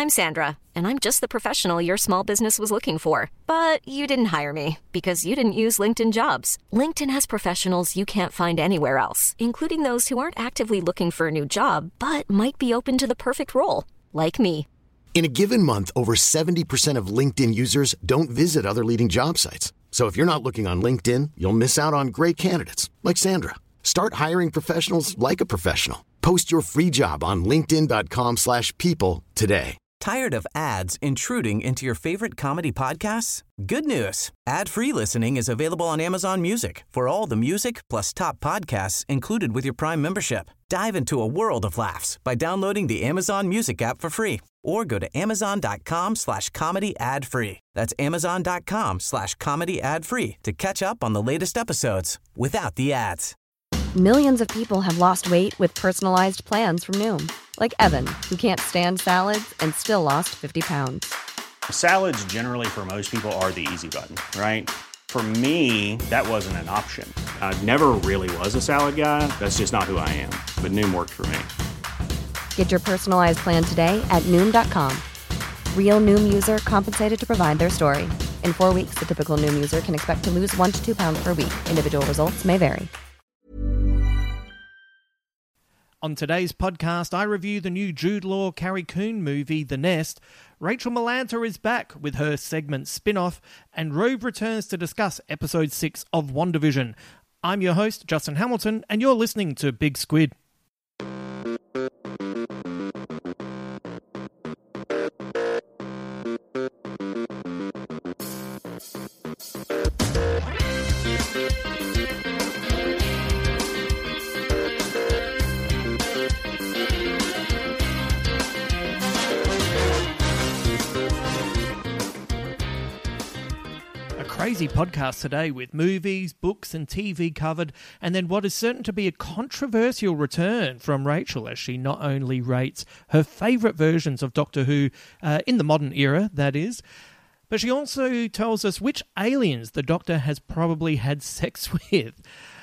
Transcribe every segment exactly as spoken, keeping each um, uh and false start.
I'm Sandra, and I'm just the professional your small business was looking for. But you didn't hire me because you didn't use LinkedIn Jobs. LinkedIn has professionals you can't find anywhere else, including those who aren't actively looking for a new job, but might be open to the perfect role, like me. In a given month, over seventy percent of LinkedIn users don't visit other leading job sites. So if you're not looking on LinkedIn, you'll miss out on great candidates like Sandra. Start hiring professionals like a professional. Post your free job on linkedin dot com slash people today. Tired of ads intruding into your favorite comedy podcasts? Good news. Ad-free listening is available on Amazon Music for all the music plus top podcasts included with your Prime membership. Dive into a world of laughs by downloading the Amazon Music app for free or go to amazon.com slash comedy ad free. That's amazon.com slash comedy ad free to catch up on the latest episodes without the ads. Millions of people have lost weight with personalized plans from Noom. Like Evan, who can't stand salads and still lost fifty pounds. Salads generally for most people are the easy button, right? For me, that wasn't an option. I never really was a salad guy. That's just not who I am. But Noom worked for me. Get your personalized plan today at Noom dot com. Real Noom user compensated to provide their story. In four weeks, the typical Noom user can expect to lose one to two pounds per week. Individual results may vary. On today's podcast, I review the new Jude Law Carrie Coon movie, The Nest. Rachel Melanta is back with her segment Spin-Off, and Rove returns to discuss episode six of WandaVision. I'm your host, Justin Hamilton, and you're listening to Big Squid. Crazy podcast today with movies, books and T V covered, and then what is certain to be a controversial return from Rachel as she not only rates her favourite versions of Doctor Who, uh, in the modern era, that is, but she also tells us which aliens the Doctor has probably had sex with.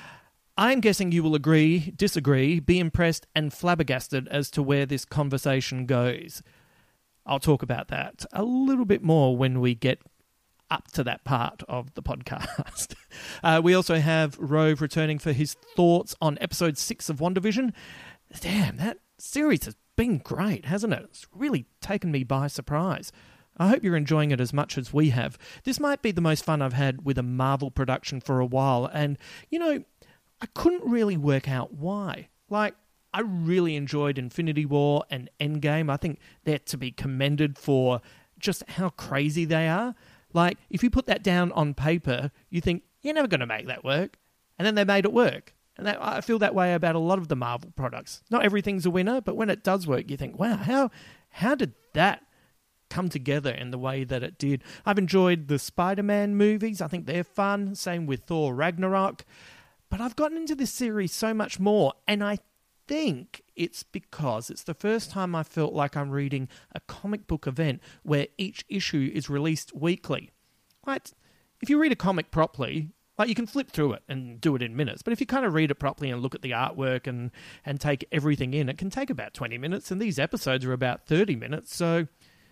I'm guessing you will agree, disagree, be impressed and flabbergasted as to where this conversation goes. I'll talk about that a little bit more when we get up to that part of the podcast. uh, we also have Rove returning for his thoughts on episode six of WandaVision. Damn, that series has been great, hasn't it? It's really taken me by surprise. I hope you're enjoying it as much as we have. This might be the most fun I've had with a Marvel production for a while, and, you know, I couldn't really work out why. Like, I really enjoyed Infinity War and Endgame. I think they're to be commended for just how crazy they are. Like, if you put that down on paper, you think, you're never going to make that work. And then they made it work. And that, I feel that way about a lot of the Marvel products. Not everything's a winner, but when it does work, you think, wow, how how did that come together in the way that it did? I've enjoyed the Spider-Man movies. I think they're fun. Same with Thor Ragnarok. But I've gotten into this series so much more, and I think it's because it's the first time I felt like I'm reading a comic book event where each issue is released weekly. Like, if you read a comic properly, like, you can flip through it and do it in minutes, but if you kind of read it properly and look at the artwork and, and take everything in, it can take about twenty minutes, and these episodes are about thirty minutes, so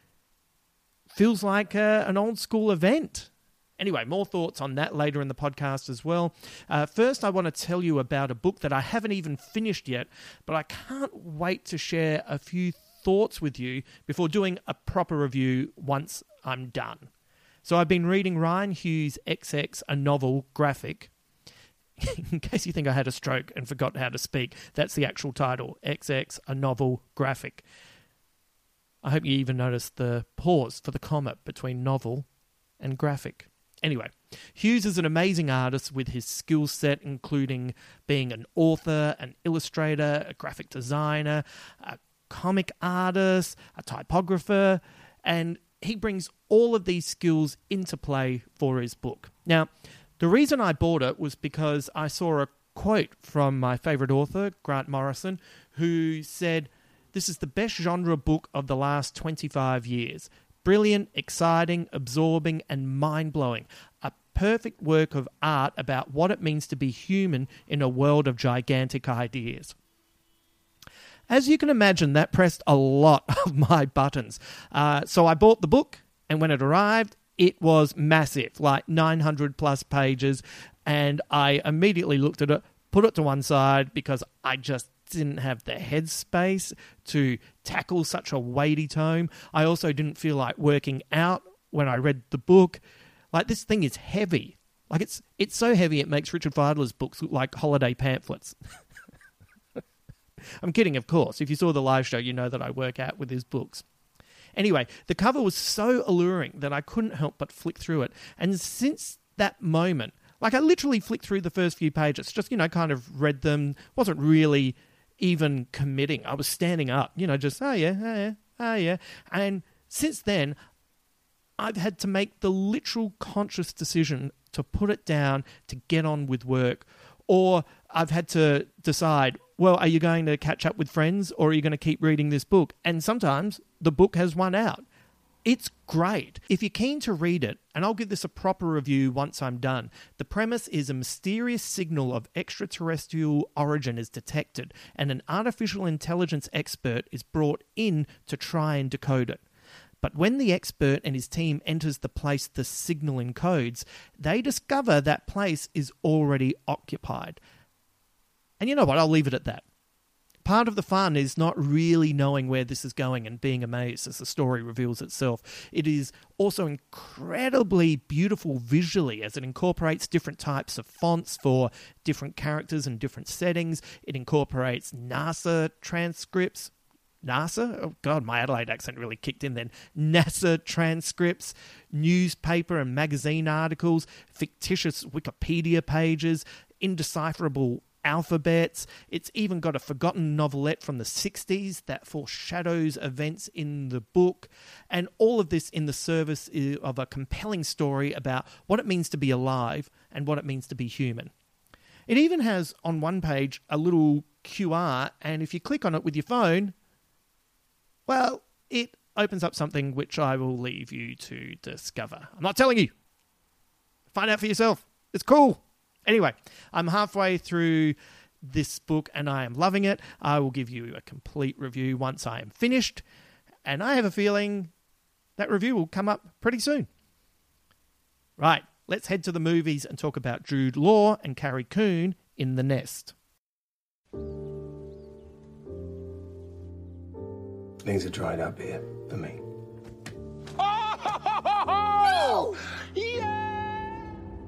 feels like uh, an old school event. Anyway, more thoughts on that later in the podcast as well. Uh, first, I want to tell you about a book that I haven't even finished yet, but I can't wait to share a few thoughts with you before doing a proper review once I'm done. So I've been reading Ryan Hughes' X X, a novel graphic. In case you think I had a stroke and forgot how to speak, that's the actual title, X X, a novel graphic. I hope you even noticed the pause for the comma between novel and graphic. Anyway, Hughes is an amazing artist with his skill set, including being an author, an illustrator, a graphic designer, a comic artist, a typographer, and he brings all of these skills into play for his book. Now, the reason I bought it was because I saw a quote from my favourite author, Grant Morrison, who said, "This is the best genre book of the last twenty-five years. Brilliant, exciting, absorbing, and mind-blowing. A perfect work of art about what it means to be human in a world of gigantic ideas." As you can imagine, that pressed a lot of my buttons. Uh, so I bought the book, and when it arrived, it was massive, like nine hundred plus pages, and I immediately looked at it, put it to one side because I just didn't have the headspace to tackle such a weighty tome. I also didn't feel like working out when I read the book. Like, this thing is heavy. Like, it's it's so heavy it makes Richard Fidler's books look like holiday pamphlets. I'm kidding, of course. If you saw the live show, you know that I work out with his books. Anyway, the cover was so alluring that I couldn't help but flick through it. And since that moment, like, I literally flicked through the first few pages, just, you know, kind of read them, wasn't really even committing. I was standing up, you know, just, oh yeah, oh yeah, oh yeah. And since then, I've had to make the literal conscious decision to put it down, to get on with work. Or I've had to decide, well, are you going to catch up with friends or are you going to keep reading this book? And sometimes the book has won out. It's great. If you're keen to read it, and I'll give this a proper review once I'm done, the premise is a mysterious signal of extraterrestrial origin is detected and an artificial intelligence expert is brought in to try and decode it. But when the expert and his team enters the place the signal encodes, they discover that place is already occupied. And you know what? I'll leave it at that. Part of the fun is not really knowing where this is going and being amazed as the story reveals itself. It is also incredibly beautiful visually as it incorporates different types of fonts for different characters and different settings. It incorporates NASA transcripts. NASA? Oh God, my Adelaide accent really kicked in then. NASA transcripts, newspaper and magazine articles, fictitious Wikipedia pages, indecipherable alphabets. It's even got a forgotten novelette from the sixties that foreshadows events in the book. And all of this in the service of a compelling story about what it means to be alive and what it means to be human. It even has on one page a little Q R, and if you click on it with your phone, well, it opens up something which I will leave you to discover. I'm not telling you. Find out for yourself. It's cool. Anyway, I'm halfway through this book and I am loving it. I will give you a complete review once I am finished. And I have a feeling that review will come up pretty soon. Right, let's head to the movies and talk about Jude Law and Carrie Coon in The Nest. Things are dried up here for me. Oh! Yeah!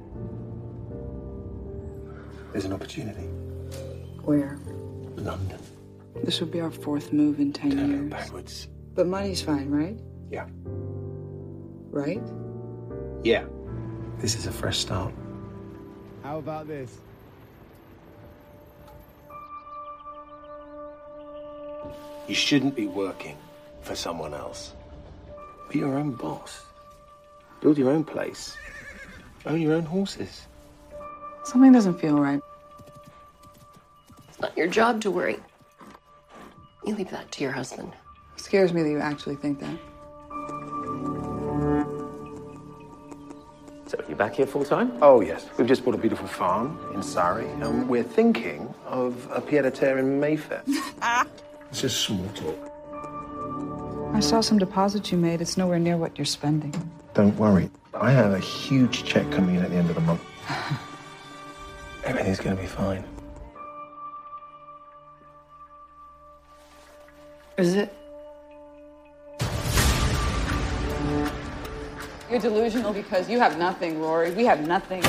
There's an opportunity. Where? London. This would be our fourth move in ten Don't years. look backwards. But money's fine, right? Yeah. Right? Yeah. This is a fresh start. How about this? You shouldn't be working for someone else. Be your own boss. Build your own place. Own your own horses. Something doesn't feel right. It's not your job to worry. You leave that to your husband. It scares me that you actually think that. So, you back here full time? Oh, yes. We've just bought a beautiful farm in Surrey, and we're thinking of a pied-à-terre in Mayfair. It's just small talk. I saw some deposits you made. It's nowhere near what you're spending. Don't worry. I have a huge check coming in at the end of the month. Everything's going to be fine. Is it? You're delusional because you have nothing, Rory. We have nothing.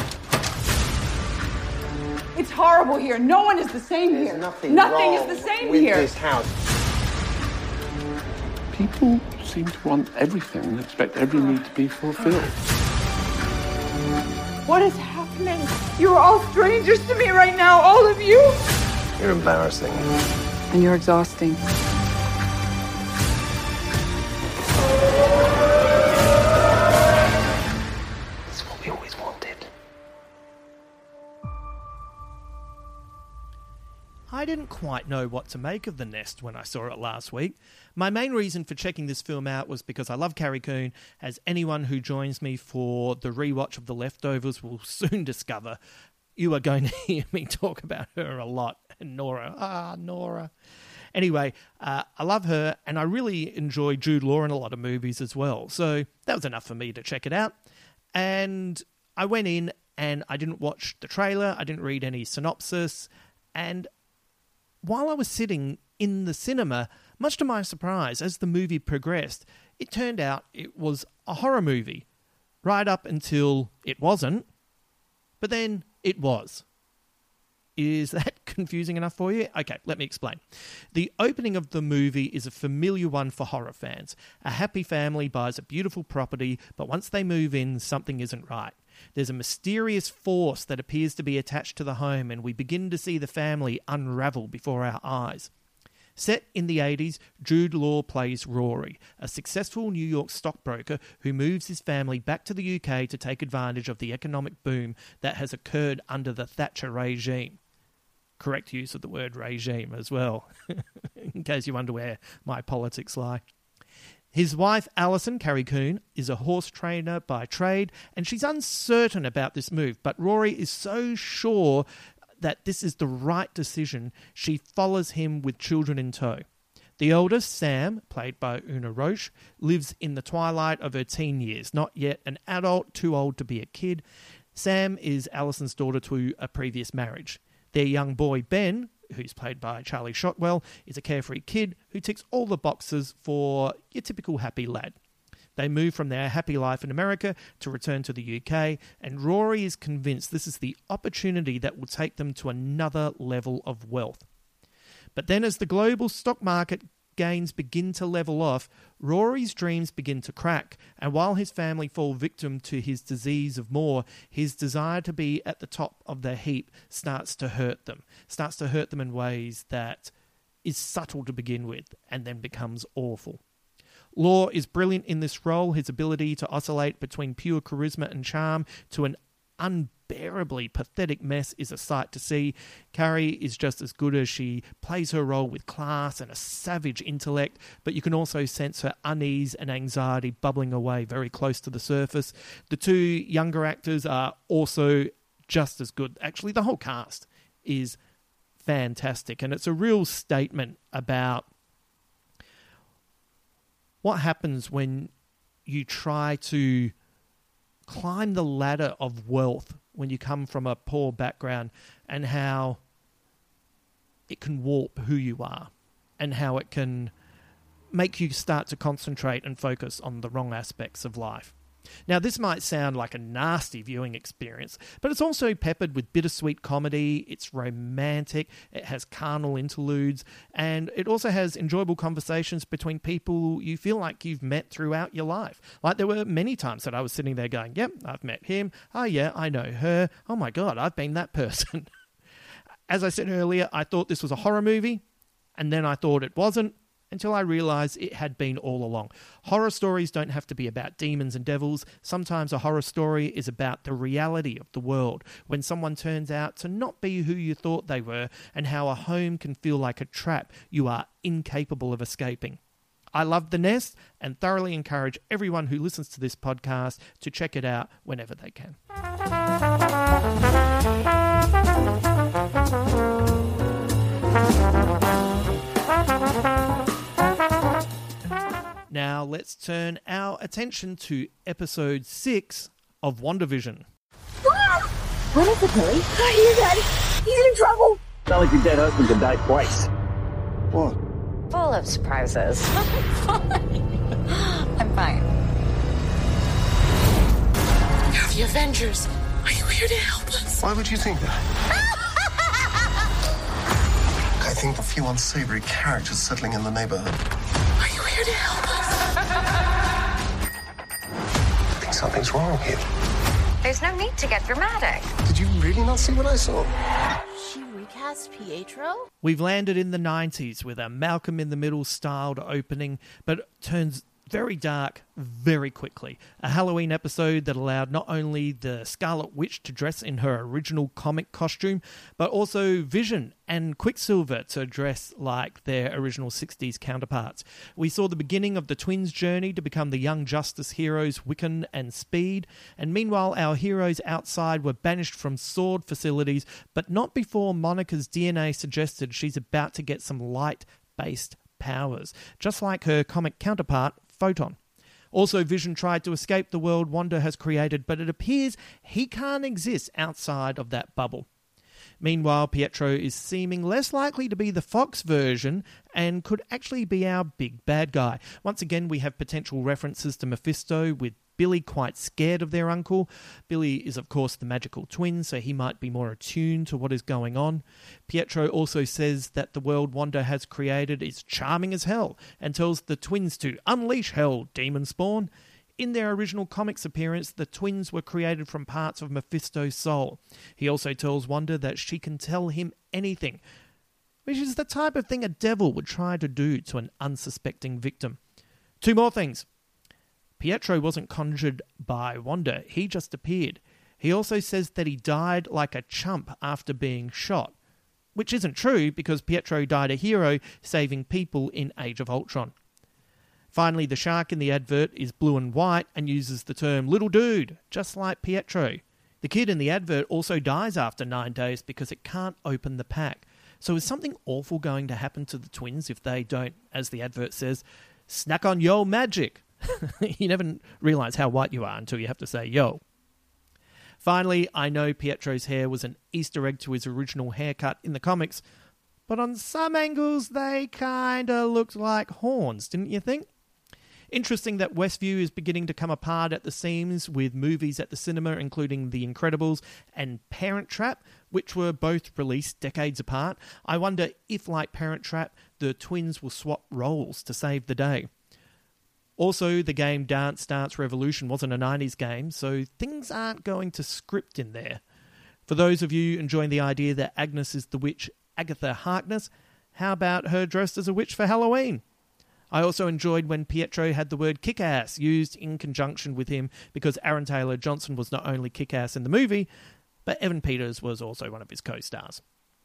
It's horrible here. No one is the same There's here. nothing Nothing wrong is the same with here. this house. People seem to want everything and expect every need to be fulfilled. What is happening? You're all strangers to me right now, all of you. You're embarrassing. And you're exhausting. It's what we always wanted. I didn't quite know what to make of The Nest when I saw it last week. My main reason for checking this film out was because I love Carrie Coon, as anyone who joins me for the rewatch of The Leftovers will soon discover. You are going to hear me talk about her a lot. And Nora, ah, Nora. Anyway, uh, I love her, and I really enjoy Jude Law in a lot of movies as well. So that was enough for me to check it out. And I went in and I didn't watch the trailer. I didn't read any synopsis. And while I was sitting in the cinema, much to my surprise, as the movie progressed, it turned out it was a horror movie. Right up until it wasn't. But then it was. Is that confusing enough for you? Okay, let me explain. The opening of the movie is a familiar one for horror fans. A happy family buys a beautiful property, but once they move in, something isn't right. There's a mysterious force that appears to be attached to the home, and we begin to see the family unravel before our eyes. Set in the eighties, Jude Law plays Rory, a successful New York stockbroker who moves his family back to the U K to take advantage of the economic boom that has occurred under the Thatcher regime. Correct use of the word regime as well, in case you wonder where my politics lie. His wife, Alison, Carrie Coon, is a horse trainer by trade, and she's uncertain about this move, but Rory is so sure that this is the right decision, she follows him with children in tow. The oldest, Sam, played by Una Roche, lives in the twilight of her teen years, not yet an adult, too old to be a kid. Sam is Alison's daughter to a previous marriage. Their young boy, Ben, who's played by Charlie Shotwell, is a carefree kid who ticks all the boxes for your typical happy lad. They move from their happy life in America to return to the U K, and Rory is convinced this is the opportunity that will take them to another level of wealth. But then as the global stock market gains begin to level off, Rory's dreams begin to crack, and while his family fall victim to his disease of more, his desire to be at the top of the heap starts to hurt them, starts to hurt them in ways that is subtle to begin with, and then becomes awful. Law is brilliant in this role. His ability to oscillate between pure charisma and charm to an unbearably pathetic mess is a sight to see. Carrie is just as good as she plays her role with class and a savage intellect, but you can also sense her unease and anxiety bubbling away very close to the surface. The two younger actors are also just as good. Actually, the whole cast is fantastic, and it's a real statement about what happens when you try to climb the ladder of wealth when you come from a poor background, and how it can warp who you are and how it can make you start to concentrate and focus on the wrong aspects of life. Now, this might sound like a nasty viewing experience, but it's also peppered with bittersweet comedy, it's romantic, it has carnal interludes, and it also has enjoyable conversations between people you feel like you've met throughout your life. Like, there were many times that I was sitting there going, yep, I've met him, oh yeah, I know her, oh my god, I've been that person. As I said earlier, I thought this was a horror movie, and then I thought it wasn't, until I realised it had been all along. Horror stories don't have to be about demons and devils. Sometimes a horror story is about the reality of the world, when someone turns out to not be who you thought they were, and how a home can feel like a trap you are incapable of escaping. I love The Nest and thoroughly encourage everyone who listens to this podcast to check it out whenever they can. Now let's turn our attention to episode six of WandaVision. When is it, Billy? I hear Daddy. He's in trouble. Sound like your dead husband could die twice. What? Full of surprises. I'm fine. I'm fine. You're the Avengers. Are you here to help us? Why would you think that? I think a few unsavory characters settling in the neighborhood. Are you here to help us? I think something's wrong here. There's no need to get dramatic. Did you really not see what I saw? She recast Pietro? We've landed in the nineties with a Malcolm in the Middle styled opening, but it turns very dark very quickly. A Halloween episode that allowed not only the Scarlet Witch to dress in her original comic costume, but also Vision and Quicksilver to dress like their original sixties counterparts. We saw the beginning of the twins' journey to become the Young Justice heroes Wiccan and Speed, and meanwhile our heroes outside were banished from sword facilities, but not before Monica's D N A suggested she's about to get some light force-based powers, just like her comic counterpart, Photon. Also, Vision tried to escape the world Wanda has created, but it appears he can't exist outside of that bubble. Meanwhile, Pietro is seeming less likely to be the Fox version and could actually be our big bad guy. Once again, we have potential references to Mephisto, with Billy quite scared of their uncle. Billy is, of course, the magical twin, so he might be more attuned to what is going on. Pietro also says that the world Wanda has created is charming as hell and tells the twins to unleash hell, demon spawn. In their original comics appearance, the twins were created from parts of Mephisto's soul. He also tells Wanda that she can tell him anything, which is the type of thing a devil would try to do to an unsuspecting victim. Two more things. Pietro wasn't conjured by Wanda, he just appeared. He also says that he died like a chump after being shot, which isn't true because Pietro died a hero saving people in Age of Ultron. Finally, the shark in the advert is blue and white and uses the term little dude, just like Pietro. The kid in the advert also dies after nine days because it can't open the pack. So is something awful going to happen to the twins if they don't, as the advert says, snack on yo magic? You never realise how white you are until you have to say yo. Finally, I know Pietro's hair was an Easter egg to his original haircut in the comics, but on some angles they kinda looked like horns, didn't you think? Interesting that Westview is beginning to come apart at the seams with movies at the cinema, including The Incredibles and Parent Trap, which were both released decades apart. I wonder if, like Parent Trap, the twins will swap roles to save the day. Also, the game Dance Dance Revolution wasn't a nineties game, so things aren't going to script in there. For those of you enjoying the idea that Agnes is the witch Agatha Harkness, how about her dressed as a witch for Halloween? I also enjoyed when Pietro had the word kick-ass used in conjunction with him because Aaron Taylor-Johnson was not only kick-ass in the movie, but Evan Peters was also one of his co-stars.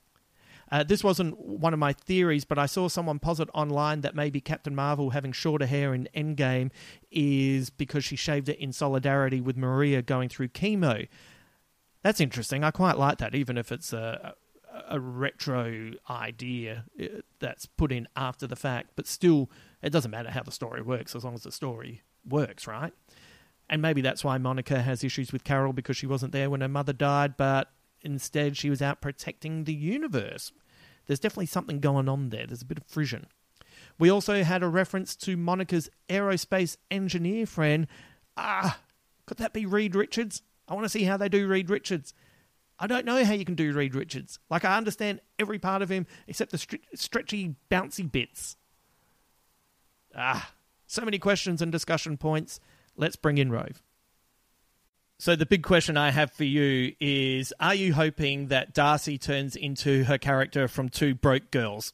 Uh, this wasn't one of my theories, but I saw someone posit online that maybe Captain Marvel having shorter hair in Endgame is because she shaved it in solidarity with Maria going through chemo. That's interesting. I quite like that, even if it's a, a retro idea that's put in after the fact. But still, it doesn't matter how the story works as long as the story works, right? And maybe that's why Monica has issues with Carol, because she wasn't there when her mother died, but instead she was out protecting the universe. There's definitely something going on there. There's a bit of frisson. We also had a reference to Monica's aerospace engineer friend. Ah, could that be Reed Richards? I want to see how they do Reed Richards. I don't know how you can do Reed Richards. Like, I understand every part of him except the stre- stretchy, bouncy bits. Ah, so many questions and discussion points. Let's bring in Rove. So the big question I have for you is, are you hoping that Darcy turns into her character from Two Broke Girls?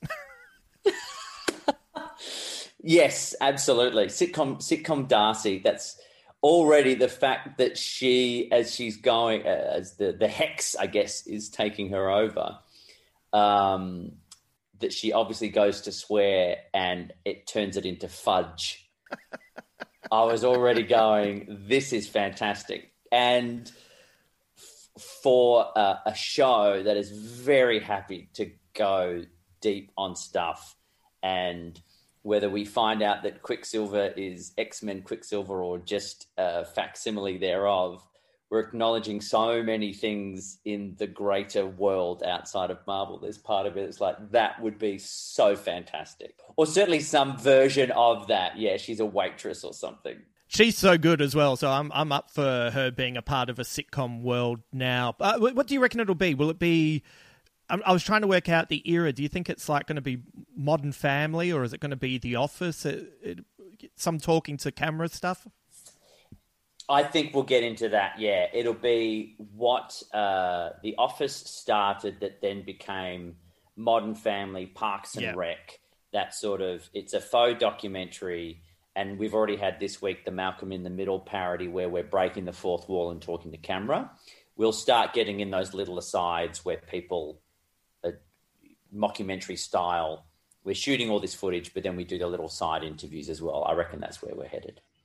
Yes, absolutely. Sitcom sitcom Darcy, that's already the fact that she, as she's going, uh, as the, the hex, I guess, is taking her over, um, that she obviously goes to swear and it turns it into fudge. I was already going, this is fantastic. And f- for uh, a show that is very happy to go deep on stuff, and whether we find out that Quicksilver is X-Men Quicksilver or just a facsimile thereof, we're acknowledging so many things in the greater world outside of Marvel. There's part of it that's like, that would be so fantastic. Or certainly some version of that. Yeah, she's a waitress or something. She's so good as well, so I'm I'm up for her being a part of a sitcom world now. Uh, what do you reckon it'll be? Will it be... I was trying to work out the era. Do you think it's like going to be Modern Family, or is it going to be The Office? It, it, some talking to camera stuff? I think we'll get into that, yeah. It'll be what uh, The Office started that then became Modern Family, Parks and yeah. Rec. That sort of... It's a faux documentary... And we've already had this week the Malcolm in the Middle parody where we're breaking the fourth wall and talking to camera. We'll start getting in those little asides where people, uh, mockumentary style, we're shooting all this footage, but then we do the little side interviews as well. I reckon that's where we're headed.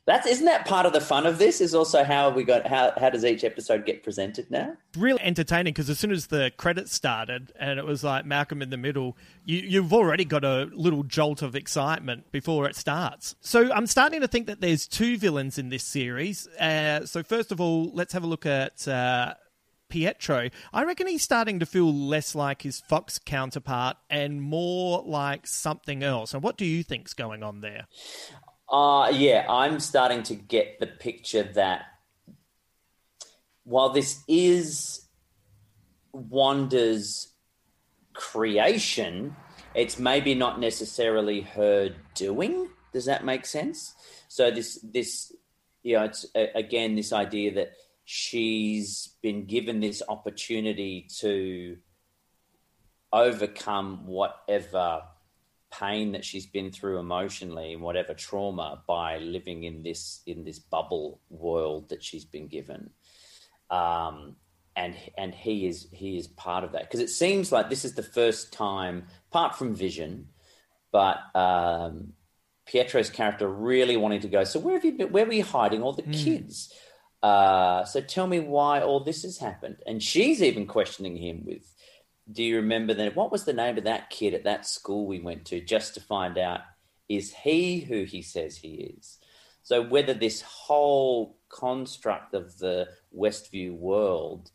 That's isn't that part of the fun of this? Is also how we got how how does each episode get presented now? Really entertaining because as soon as the credits started and it was like Malcolm in the middle, you you've already got a little jolt of excitement before it starts. So I'm starting to think that there's two villains in this series. Uh, so first of all, let's have a look at Uh, Pietro. I reckon he's starting to feel less like his Fox counterpart and more like something else. And what do you think's going on there? Uh, yeah, I'm starting to get the picture that while this is Wanda's creation, it's maybe not necessarily her doing. Does that make sense? So this, this, you know, it's again, this idea that she's been given this opportunity to overcome whatever pain that she's been through emotionally and whatever trauma by living in this in this bubble world that she's been given, um, and and he is he is part of that because it seems like this is the first time, apart from Vision, but um, Pietro's character really wanting to go. So where have you been? Where were you hiding all the mm. kids? Uh, so tell me why all this has happened. And she's even questioning him with, do you remember that? What was the name of that kid at that school we went to just to find out, is he who he says he is? So whether this whole construct of the Westview world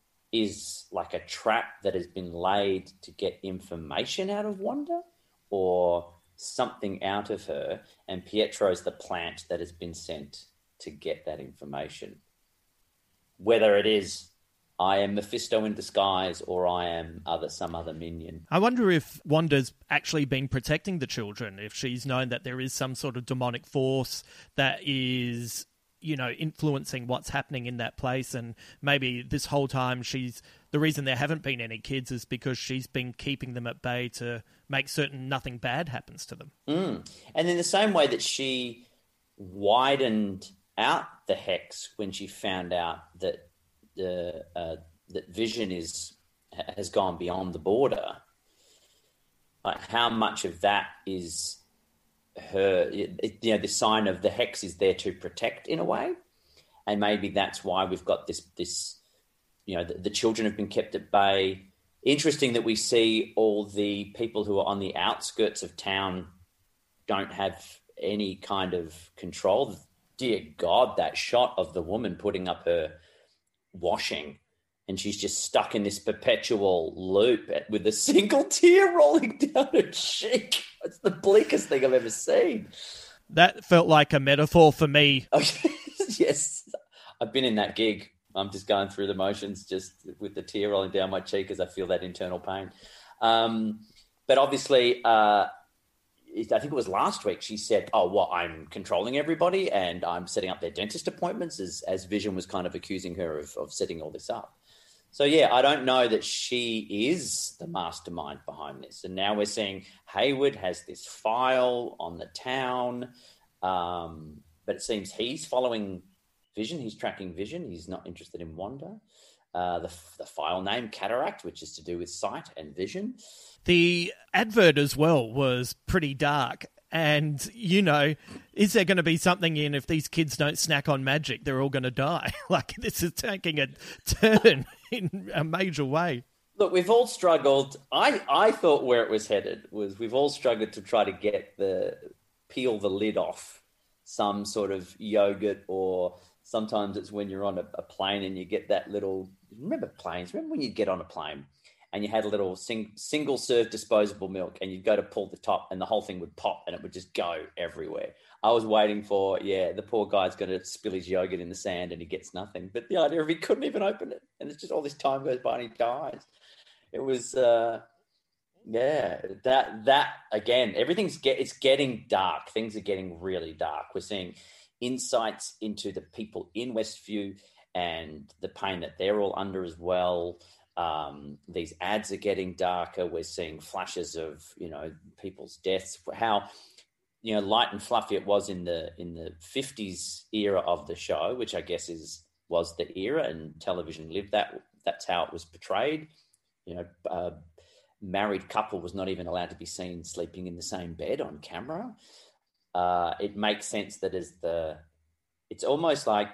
is like a trap that has been laid to get information out of Wanda or something out of her, and Pietro's the plant that has been sent to get that information. Whether it is I am Mephisto in disguise or I am other some other minion. I wonder if Wanda's actually been protecting the children, if she's known that there is some sort of demonic force that is, you know, influencing what's happening in that place, and maybe this whole time she's the reason there haven't been any kids is because she's been keeping them at bay to make certain nothing bad happens to them. Mm. And in the same way that she widened out the hex when she found out that the uh, that Vision is has gone beyond the border, like how much of that is her? It, you know, the sign of the hex is there to protect in a way, and maybe that's why we've got this this you know the, the children have been kept at bay. Interesting that we see all the people who are on the outskirts of town don't have any kind of control. Dear God, that shot of the woman putting up her washing and she's just stuck in this perpetual loop with a single tear rolling down her cheek. It's the bleakest thing I've ever seen. That felt like a metaphor for me. Yes, I've been in that gig. I'm just going through the motions just with the tear rolling down my cheek as I feel that internal pain. Um, but obviously... Uh, I think it was last week she said, oh, well, I'm controlling everybody and I'm setting up their dentist appointments as, as Vision was kind of accusing her of, of setting all this up. So, yeah, I don't know that she is the mastermind behind this. And now we're seeing Hayward has this file on the town, um, but it seems he's following Vision. He's tracking Vision. He's not interested in Wanda. Uh, the, the file name, Cataract, which is to do with sight and vision. The advert as well was pretty dark. And, you know, is there going to be something in if these kids don't snack on magic, they're all going to die? Like, this is taking a turn in a major way. Look, we've all struggled. I, I thought where it was headed was we've all struggled to try to get the, peel the lid off some sort of yogurt, or sometimes it's when you're on a, a plane and you get that little, remember planes? Remember when you get on a plane and you had a little sing, single-serve disposable milk and you'd go to pull the top and the whole thing would pop and it would just go everywhere. I was waiting for, yeah, the poor guy's going to spill his yogurt in the sand and he gets nothing. But the idea of he couldn't even open it and it's just all this time goes by and he dies. It was, uh, yeah, that, that again, everything's get, it's getting dark. Things are getting really dark. We're seeing insights into the people in Westview and the pain that they're all under as well. Um, these ads are getting darker. We're seeing flashes of, you know, people's deaths. How, you know, light and fluffy it was in the in the fifties era of the show, which I guess is was the era, and television lived that. That's how it was portrayed. You know, a married couple was not even allowed to be seen sleeping in the same bed on camera. Uh, it makes sense that as the it's almost like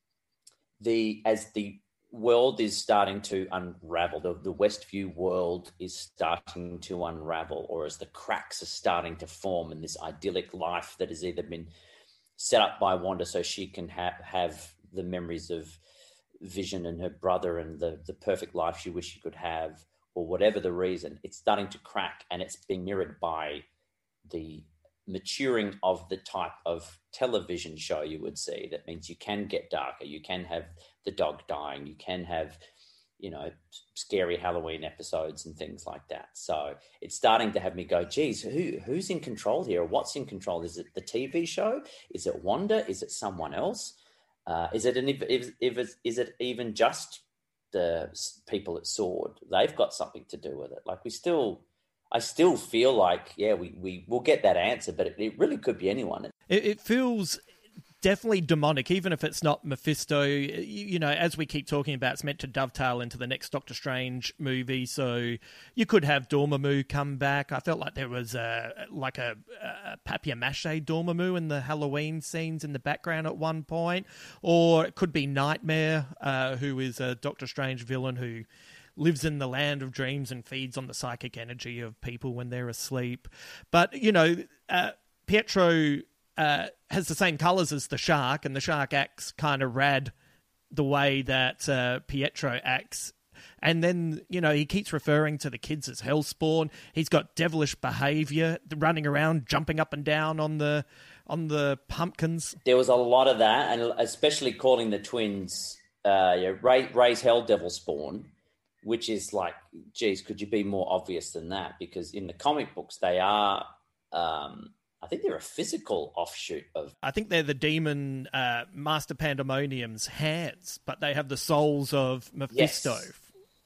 the as the world is starting to unravel, the, the Westview world is starting to unravel, or as the cracks are starting to form in this idyllic life that has either been set up by Wanda so she can ha- have the memories of Vision and her brother and the, the perfect life she wished she could have, or whatever the reason, it's starting to crack, and it's being mirrored by the maturing of the type of television show you would see. That means you can get darker, you can have the dog dying, you can have, you know, scary Halloween episodes and things like that. So it's starting to have me go, geez, who who's in control here? Or what's in control? Is it the T V show? Is it Wanda? Is it someone else? Uh, is it an, if, if, if it's, is it even just the people at Sword? They've got something to do with it. Like we still, I still feel like, yeah, we we will get that answer, but it, it really could be anyone. It, it feels definitely demonic, even if it's not Mephisto. You, you know, as we keep talking about, it's meant to dovetail into the next Doctor Strange movie, so you could have Dormammu come back. I felt like there was a, like a, a papier-mâché Dormammu in the Halloween scenes in the background at one point, or it could be Nightmare, uh, who is a Doctor Strange villain who lives in the land of dreams and feeds on the psychic energy of people when they're asleep. But, you know, uh, Pietro uh, has the same colours as the shark, and the shark acts kind of rad the way that uh, Pietro acts. And then, you know, he keeps referring to the kids as Hellspawn. He's got devilish behaviour, running around, jumping up and down on the on the pumpkins. There was a lot of that, and especially calling the twins uh, yeah, Ray, Ray's Hell Devil Spawn, which is like, geez, could you be more obvious than that? Because in the comic books, they are, um, I think they're a physical offshoot of... I think they're the demon uh, Master Pandemonium's hands, but they have the souls of Mephisto. Yes.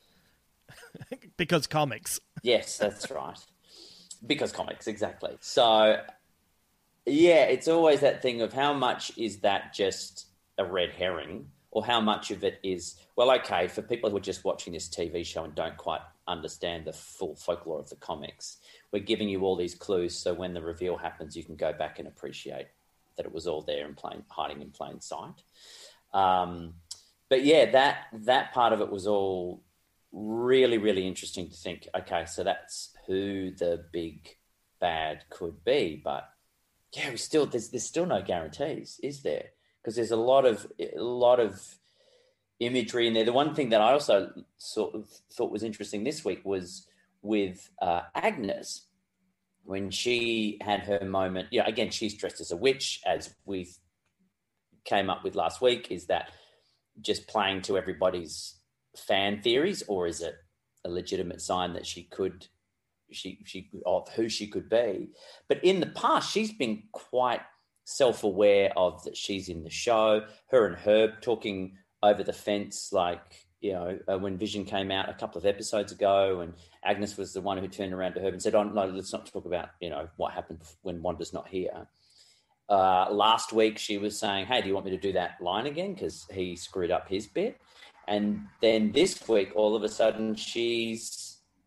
Because comics. Yes, that's right. Because comics, exactly. So, yeah, it's always that thing of how much is that just a red herring, or how much of it is, well, okay, for people who are just watching this T V show and don't quite understand the full folklore of the comics, we're giving you all these clues so when the reveal happens, you can go back and appreciate that it was all there in plain, hiding in plain sight. Um, but yeah, that that part of it was all really, really interesting to think, okay, so that's who the big bad could be. But yeah, we still there's there's still no guarantees, is there? Because there's a lot of a lot of imagery in there. The one thing that I also sort of thought was interesting this week was with uh, Agnes, when she had her moment. Yeah, again, she's dressed as a witch, as we came up with last week. Is that just playing to everybody's fan theories, or is it a legitimate sign that she could, she she of who she could be? But in the past, she's been quite self-aware of that she's in the show. Her and Herb talking over the fence, like, you know, uh, when Vision came out a couple of episodes ago, and Agnes was the one who turned around to Herb and said, oh, no, let's not talk about, you know, what happened when Wanda's not here. Uh, last week, she was saying, hey, do you want me to do that line again? Because he screwed up his bit. And then this week, all of a sudden, she's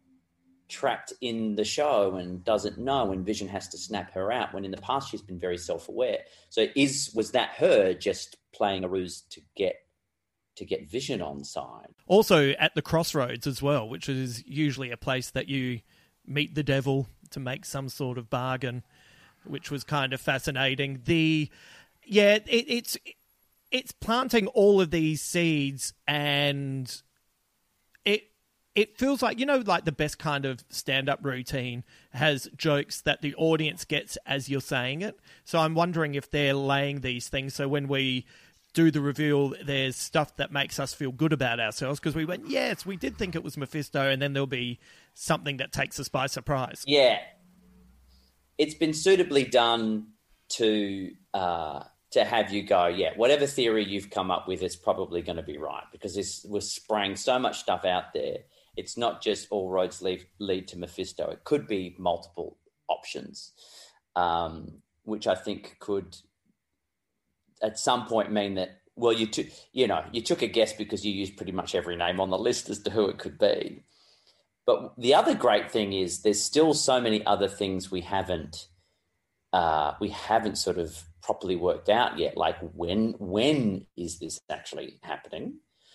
trapped in the show and doesn't know, and Vision has to snap her out, when in the past she's been very self-aware. So is was that her just playing a ruse to get to get Vision on side? Also at the Crossroads as well, which is usually a place that you meet the devil to make some sort of bargain, which was kind of fascinating. The yeah, it, it's it's planting all of these seeds, and it It feels like, you know, like the best kind of stand-up routine has jokes that the audience gets as you're saying it. So I'm wondering if they're laying these things so when we do the reveal, there's stuff that makes us feel good about ourselves because we went, yes, we did think it was Mephisto, and then there'll be something that takes us by surprise. Yeah. It's been suitably done to uh, to have you go, yeah, whatever theory you've come up with is probably going to be right, because this, we're spraying so much stuff out there. It's not just all roads lead, lead to Mephisto. It could be multiple options, um, which I think could at some point mean that, well, you took, you know, you took a guess because you used pretty much every name on the list as to who it could be. But the other great thing is there's still so many other things we haven't uh, we haven't sort of properly worked out yet. Like when when is this actually happening?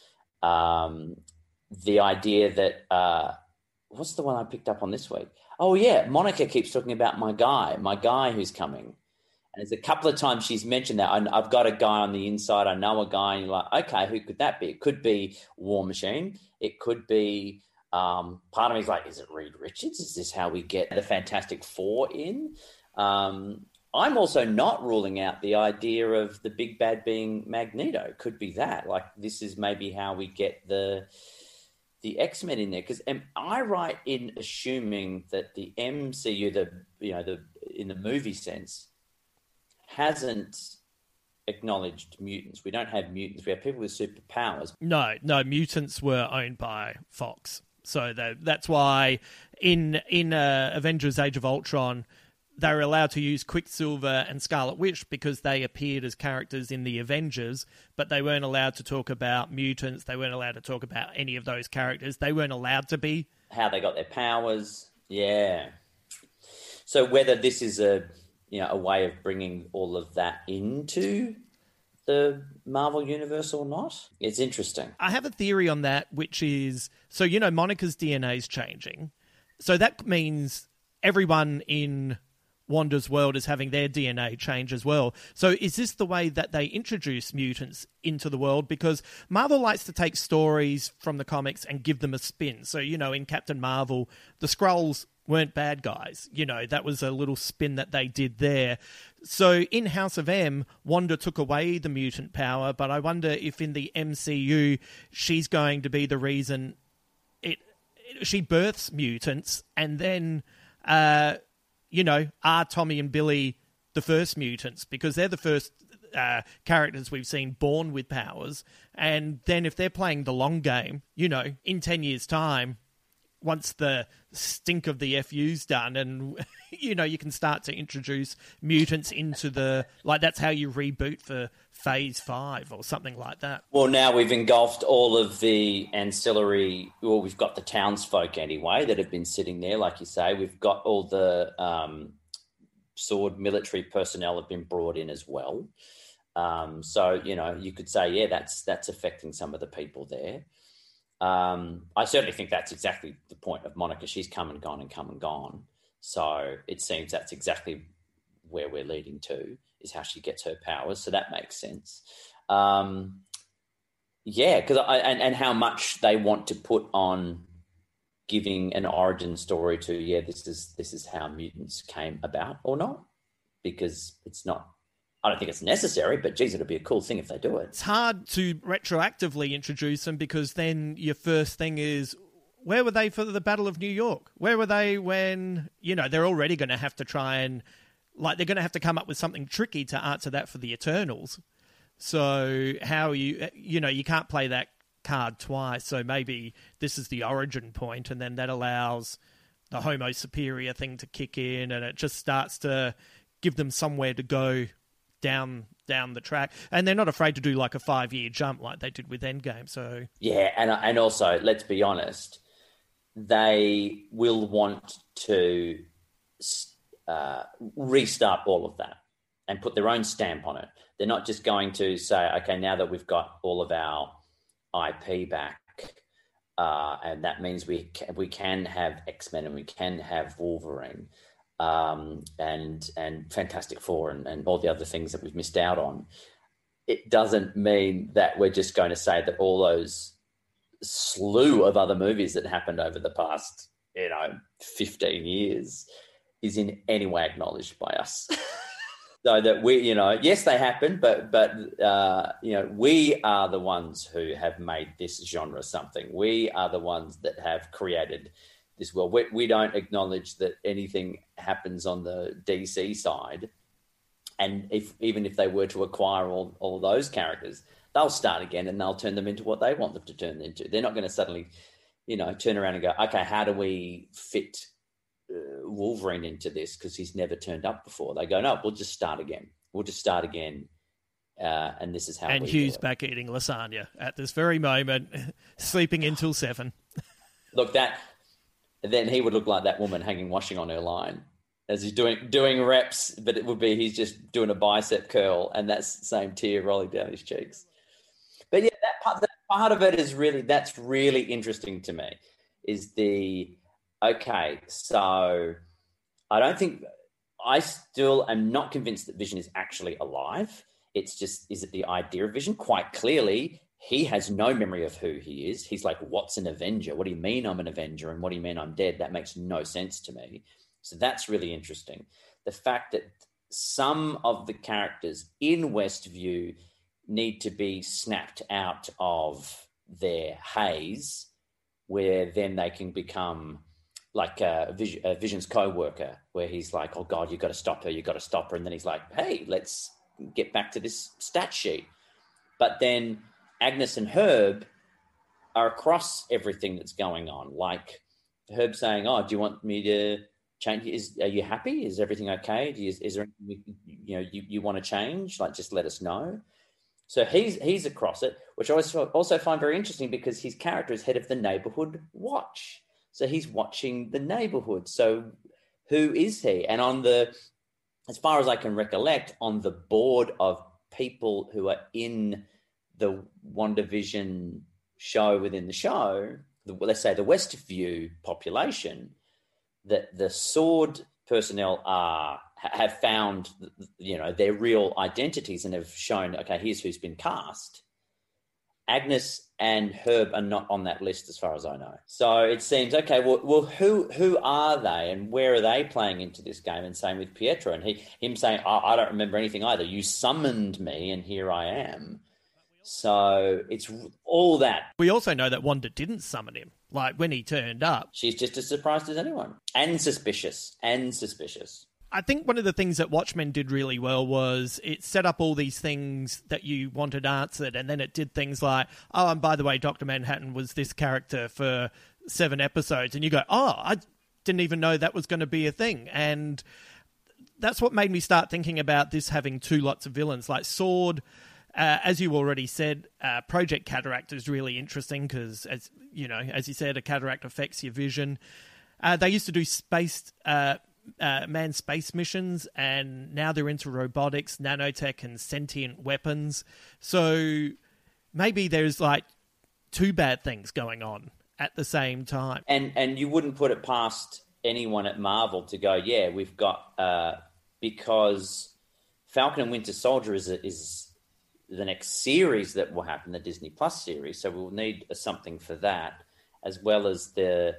Um, the idea that uh, what's the one I picked up on this week? Oh yeah, Monica keeps talking about my guy, my guy who's coming. And there's a couple of times she's mentioned that. I've got a guy on the inside. I know a guy. And you're like, okay, who could that be? It could be War Machine. It could be, um, part of me is like, is it Reed Richards? Is this how we get the Fantastic Four in? Um, I'm also not ruling out the idea of the big bad being Magneto. Could be that. Like, this is maybe how we get the the X-Men in there. Because am I right in assuming that the M C U, the you know, the in the movie sense, hasn't acknowledged mutants? We don't have mutants. We have people with superpowers. No, no, mutants were owned by Fox. So that, that's why in in uh, Avengers Age of Ultron, they were allowed to use Quicksilver and Scarlet Witch because they appeared as characters in the Avengers, but they weren't allowed to talk about mutants. They weren't allowed to talk about any of those characters. They weren't allowed to be. How they got their powers. Yeah. So whether this is a... you know, a way of bringing all of that into the Marvel Universe or not. It's interesting. I have a theory on that, which is, so, you know, Monica's D N A is changing. So that means everyone in Wanda's world is having their D N A change as well. So is this the way that they introduce mutants into the world? Because Marvel likes to take stories from the comics and give them a spin. So, you know, in Captain Marvel, the Skrulls weren't bad guys. You know, that was a little spin that they did there. So in House of M, Wanda took away the mutant power, but I wonder if in the M C U, she's going to be the reason it, it she births mutants, and then, uh, you know, are Tommy and Billy the first mutants? Because they're the first uh, characters we've seen born with powers. And then if they're playing the long game, you know, in ten years' time, once the stink of the F U's done and, you know, you can start to introduce mutants into the... Like, that's how you reboot for Phase five or something like that. Well, now we've engulfed all of the ancillary... Well, we've got the townsfolk anyway that have been sitting there, like you say. We've got all the um, sword military personnel have been brought in as well. Um, so, you know, you could say, yeah, that's that's affecting some of the people there. Um, I certainly think that's exactly the point of Monica. She's come and gone and come and gone. So it seems that's exactly where we're leading to, is how she gets her powers. So that makes sense. Um, yeah, because I and, and how much they want to put on giving an origin story to, yeah, this is this is how mutants came about or not, because it's not. I don't think it's necessary, but geez, it'd be a cool thing if they do it. It's hard to retroactively introduce them because then your first thing is, where were they for the Battle of New York? Where were they when, you know, they're already going to have to try and, like, they're going to have to come up with something tricky to answer that for the Eternals. So how you, you know, you can't play that card twice. So maybe this is the origin point, and then that allows the Homo Superior thing to kick in, and it just starts to give them somewhere to go down down the track, and they're not afraid to do like a five year jump like they did with Endgame. So yeah, and and also let's be honest, they will want to uh, restart all of that and put their own stamp on it. They're not just going to say, okay, now that we've got all of our I P back, uh, and that means we can, we can have X-Men and we can have Wolverine. Um, and and Fantastic Four and, and all the other things that we've missed out on. It doesn't mean that we're just going to say that all those slew of other movies that happened over the past, you know, fifteen years is in any way acknowledged by us. So that we, you know, yes, they happened, but, but uh, you know, we are the ones who have made this genre something. We are the ones that have created this world. We, we don't acknowledge that anything happens on the D C side. And if even if they were to acquire all, all those characters, they'll start again and they'll turn them into what they want them to turn into. They're not going to suddenly, you know, turn around and go, okay, how do we fit uh, Wolverine into this? Because he's never turned up before. They go, no, we'll just start again. We'll just start again. Uh, and this is how and we Hugh's do it. back eating lasagna at this very moment, sleeping until seven. Look, that... then he would look like that woman hanging washing on her line. as he's doing doing reps, but it would be he's just doing a bicep curl, and that's the same tear rolling down his cheeks. But yeah, that part, that part of it is really, that's really interesting to me, is the, okay, so I don't think, I still am not convinced that Vision is actually alive. It's just, is it the idea of Vision? Quite clearly, he has no memory of who he is. He's like, what's an Avenger? What do you mean I'm an Avenger? And what do you mean I'm dead? That makes no sense to me. So that's really interesting. The fact that some of the characters in Westview need to be snapped out of their haze, where then they can become like a, Vision, a Vision's co-worker, where he's like, oh God, you've got to stop her, you've got to stop her. And then he's like, hey, let's get back to this stat sheet. But then Agnes and Herb are across everything that's going on. Like Herb saying, oh, do you want me to change? Is, are you happy? Is everything okay? Do you, is there anything, you know, you, you want to change? Like, just let us know. So he's he's across it, which I also, also find very interesting, because his character is head of the neighborhood watch. So he's watching the neighborhood. So who is he? And on the, as far as I can recollect, on the board of people who are in the WandaVision show within the show, the, let's say the Westview population, that the Sword personnel are have found, you know, their real identities and have shown, okay, here's who's been cast. Agnes and Herb are not on that list as far as I know. So it seems, okay, well, well who who are they and where are they playing into this game? And same with Pietro, and he him saying, oh, I don't remember anything either. You summoned me and here I am. So it's all that. We also know that Wanda didn't summon him. Like, when he turned up, she's just as surprised as anyone. And suspicious. And suspicious. I think one of the things that Watchmen did really well was it set up all these things that you wanted answered, and then it did things like, oh, and by the way, Doctor Manhattan was this character for seven episodes, and you go, oh, I didn't even know that was going to be a thing. And that's what made me start thinking about this having two lots of villains. Like Sword, uh, as you already said, uh, Project Cataract is really interesting because, as you know, as you said, a cataract affects your vision. Uh, they used to do space... Uh, Uh, manned space missions, and now they're into robotics, nanotech, and sentient weapons. So maybe there's like two bad things going on at the same time. And and you wouldn't put it past anyone at Marvel to go, yeah, we've got uh, because Falcon and Winter Soldier is a, is the next series that will happen, the Disney Plus series. So we'll need something for that, as well as the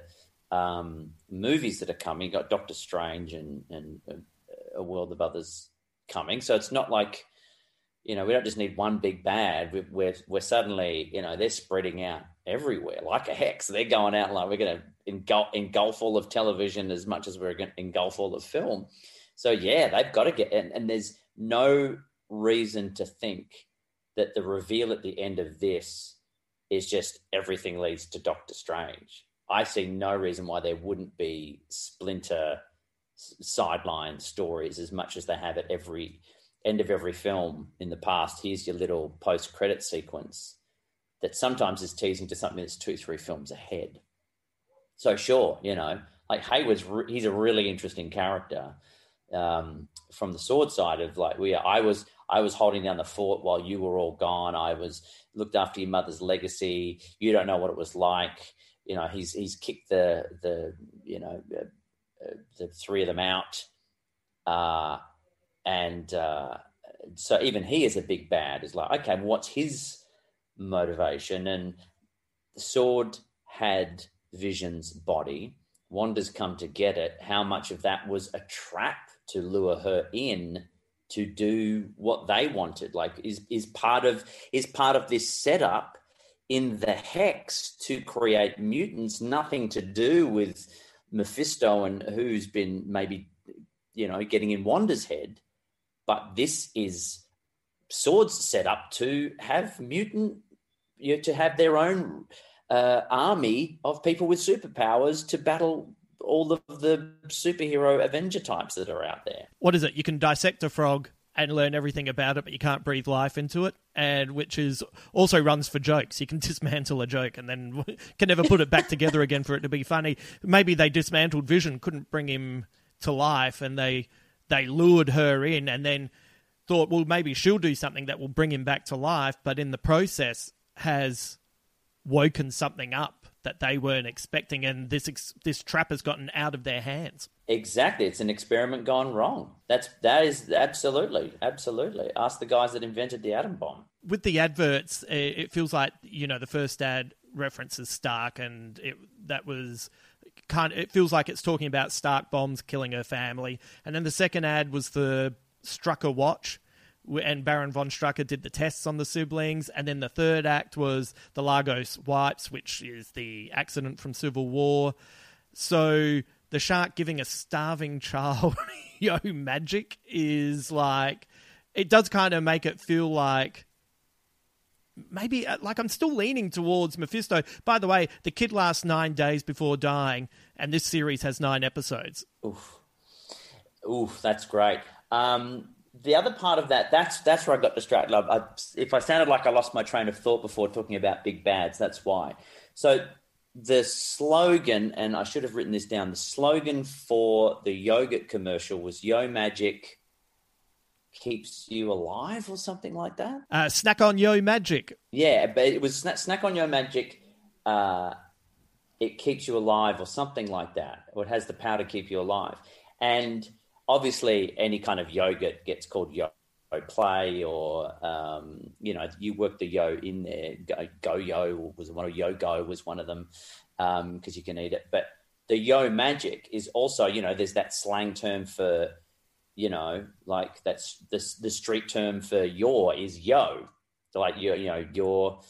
Um, movies that are coming. You've got Doctor Strange and, and A World of Others coming. So it's not like, you know, we don't just need one big bad. We're, we're, we're suddenly, you know, they're spreading out everywhere like a hex. They're going out like we're going to engulf, engulf all of television as much as we're going to engulf all of film. So, yeah, they've got to get, and, and there's no reason to think that the reveal at the end of this is just everything leads to Doctor Strange. I see no reason why there wouldn't be splinter sideline stories as much as they have at every end of every film in the past. Here's your little post-credit sequence that sometimes is teasing to something that's two, three films ahead. So sure, you know, like Hayward's, re- he's a really interesting character um, from the Sword side of like, we, I was, I was holding down the fort while you were all gone. I was looked after your mother's legacy. You don't know what it was like. You know, he's he's kicked the the you know uh, uh, the three of them out, uh, and uh, so even he is a big bad. Is like, okay, what's his motivation? And the Sword had Vision's body. Wanda's come to get it. How much of that was a trap to lure her in to do what they wanted? Like, is is part of is part of this setup in the Hex to create mutants, nothing to do with Mephisto and who's been maybe, you know, getting in Wanda's head. But this is Sword's set up to have mutant, you know, to have their own uh, army of people with superpowers to battle all of the superhero Avenger types that are out there. What is it? You can dissect a frog and learn everything about it, but you can't breathe life into it, and which is also runs for jokes. You can dismantle a joke and then can never put it back together again for it to be funny. Maybe they dismantled Vision, couldn't bring him to life, and they they lured her in and then thought, well, maybe she'll do something that will bring him back to life, but in the process has woken something up that they weren't expecting, and this ex- this trap has gotten out of their hands. Exactly. It's an experiment gone wrong. That's, that is absolutely, absolutely. Ask the guys that invented the atom bomb. With the adverts, it feels like, you know, the first ad references Stark, and it that was kind of, it feels like it's talking about Stark bombs killing her family. And then the second ad was the Strucker watch, and Baron von Strucker did the tests on the siblings. And then the third act was the Lagos wipes, which is the accident from Civil War. So the shark giving a starving child yo magic is like, it does kind of make it feel like maybe, like, I'm still leaning towards Mephisto. By the way, the kid lasts nine days before dying, and this series has nine episodes. Oof. Oof, that's great. Um, the other part of that, that's that's where I got distracted. I, I, if I sounded like I lost my train of thought before talking about big bads, that's why. So the slogan, and I should have written this down, the slogan for the yogurt commercial was Yo Magic keeps you alive or something like that. Uh, snack on Yo Magic. Yeah, but it was snack, snack on Yo Magic. Uh, it keeps you alive or something like that, or it has the power to keep you alive. And obviously, any kind of yogurt gets called Yo Play, or um, you know, you work the yo in there. Go, go Yo was one of Yo Go was one of them, because um, you can eat it. But the Yo Magic is also, you know, there's that slang term for, you know, like that's the the street term for your is yo. So like you, you know, your,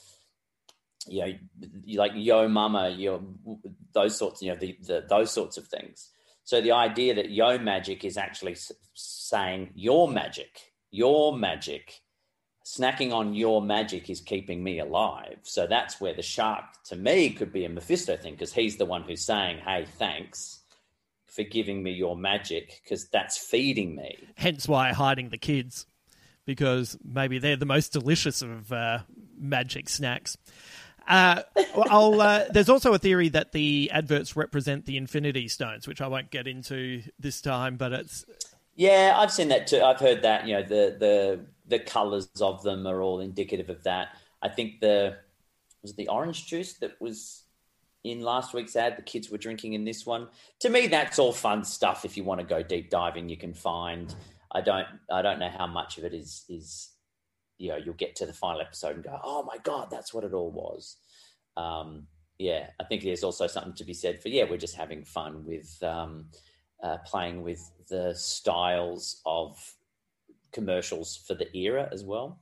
you know, you like yo mama, your those sorts, you know, the, the those sorts of things. So the idea that Yo Magic is actually saying your magic, your magic, snacking on your magic is keeping me alive. So that's where the shark, to me, could be a Mephisto thing, because he's the one who's saying, hey, thanks for giving me your magic, because that's feeding me. Hence why hiding the kids, because maybe they're the most delicious of uh, magic snacks. Uh, I'll, uh, there's also a theory that the adverts represent the Infinity Stones, which I won't get into this time, but it's... Yeah, I've seen that too. I've heard that, you know, the the the colours of them are all indicative of that. I think the, was it the orange juice that was in last week's ad, the kids were drinking in this one? To me, that's all fun stuff. If you want to go deep diving, you can find. I don't I don't know how much of it is is... you know, you'll get to the final episode and go, oh my God, that's what it all was. Um, yeah, I think there's also something to be said for, yeah, we're just having fun with um, uh, playing with the styles of commercials for the era as well.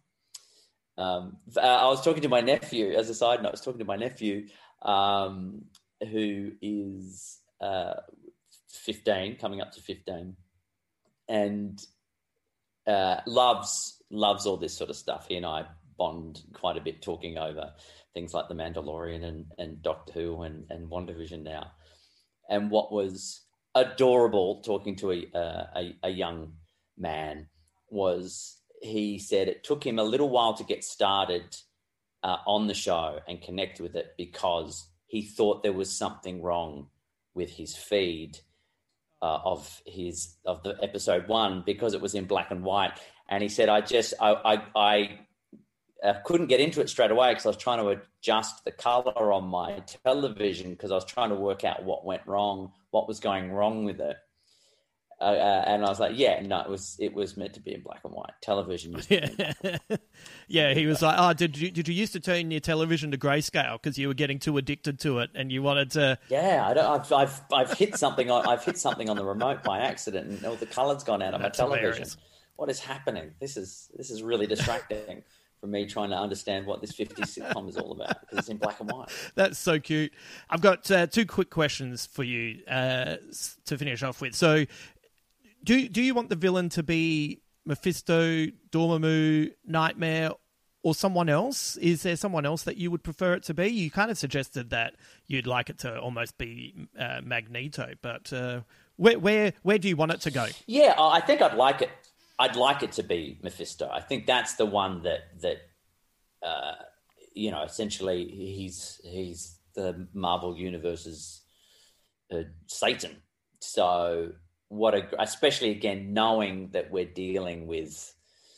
Um, uh, I was talking to my nephew, as a side note, I was talking to my nephew um, who is uh, fifteen, coming up to fifteen, and uh, loves... loves all this sort of stuff. He and I bond quite a bit talking over things like The Mandalorian and, and Doctor Who and, and WandaVision now. And what was adorable talking to a, uh, a, a young man was he said it took him a little while to get started uh, on the show and connect with it, because he thought there was something wrong with his feed uh, of his of the episode one, because it was in black and white. And he said, I just, I, I, I uh, couldn't get into it straight away because I was trying to adjust the color on my television, because I was trying to work out what went wrong, what was going wrong with it. Uh, uh, and I was like, yeah, no, it was it was meant to be in black and white. Television was yeah. yeah, he was like, oh, did you did you used to turn your television to grayscale because you were getting too addicted to it and you wanted to? Yeah, I don't, I've I've I've hit something on I've hit something on the remote by accident, and all the color's gone out of my television. Hilarious. What is happening? This is this is really distracting for me trying to understand what this fifties sitcom is all about, because it's in black and white. That's so cute. I've got uh, two quick questions for you uh, to finish off with. So, do do you want the villain to be Mephisto, Dormammu, Nightmare, or someone else? Is there someone else that you would prefer it to be? You kind of suggested that you'd like it to almost be uh, Magneto, but uh, where where where do you want it to go? Yeah, I think I'd like it. I'd like it to be Mephisto. I think that's the one that that uh, you know, essentially he's he's the Marvel Universe's uh, Satan. So what a, especially again, knowing that we're dealing with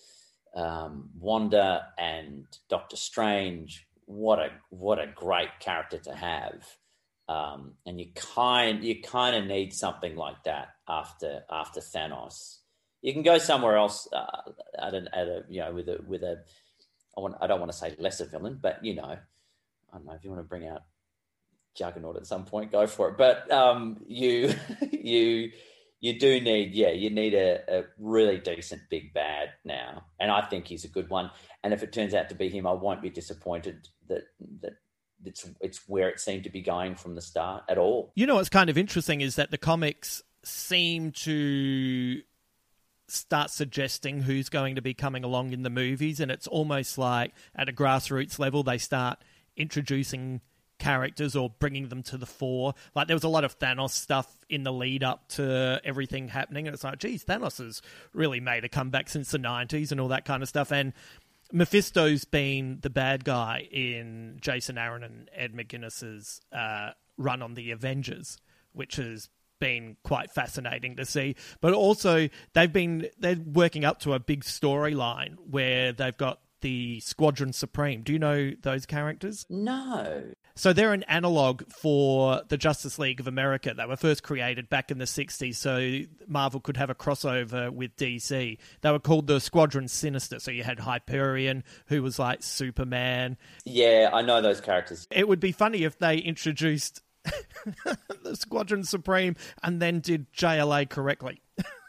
um, Wanda and Doctor Strange, what a, what a great character to have. Um, and you kind, you kind of need something like that after, after Thanos. You can go somewhere else uh, at, an, at a, you know, with a, with a, I want, I don't want to say lesser villain, but you know, I don't know if you want to bring out Juggernaut at some point, go for it. But um, you, you, you do need, yeah, you need a, a really decent big bad now, and I think he's a good one. And if it turns out to be him, I won't be disappointed that that it's it's where it seemed to be going from the start at all. You know what's kind of interesting is that the comics seem to start suggesting who's going to be coming along in the movies, and it's almost like at a grassroots level they start introducing characters or bringing them to the fore. Like there was a lot of Thanos stuff in the lead up to everything happening, and it's like, geez, Thanos has really made a comeback since the nineties and all that kind of stuff. And Mephisto's been the bad guy in Jason Aaron and Ed McGuinness's uh, run on the Avengers, which has been quite fascinating to see. But also they've been they're working up to a big storyline where they've got the Squadron Supreme. Do you know those characters? No. So they're an analogue for the Justice League of America. They were first created back in the sixties, so Marvel could have a crossover with D C. They were called the Squadron Sinister. So you had Hyperion, who was like Superman. Yeah, I know those characters. It would be funny if they introduced the Squadron Supreme and then did J L A correctly.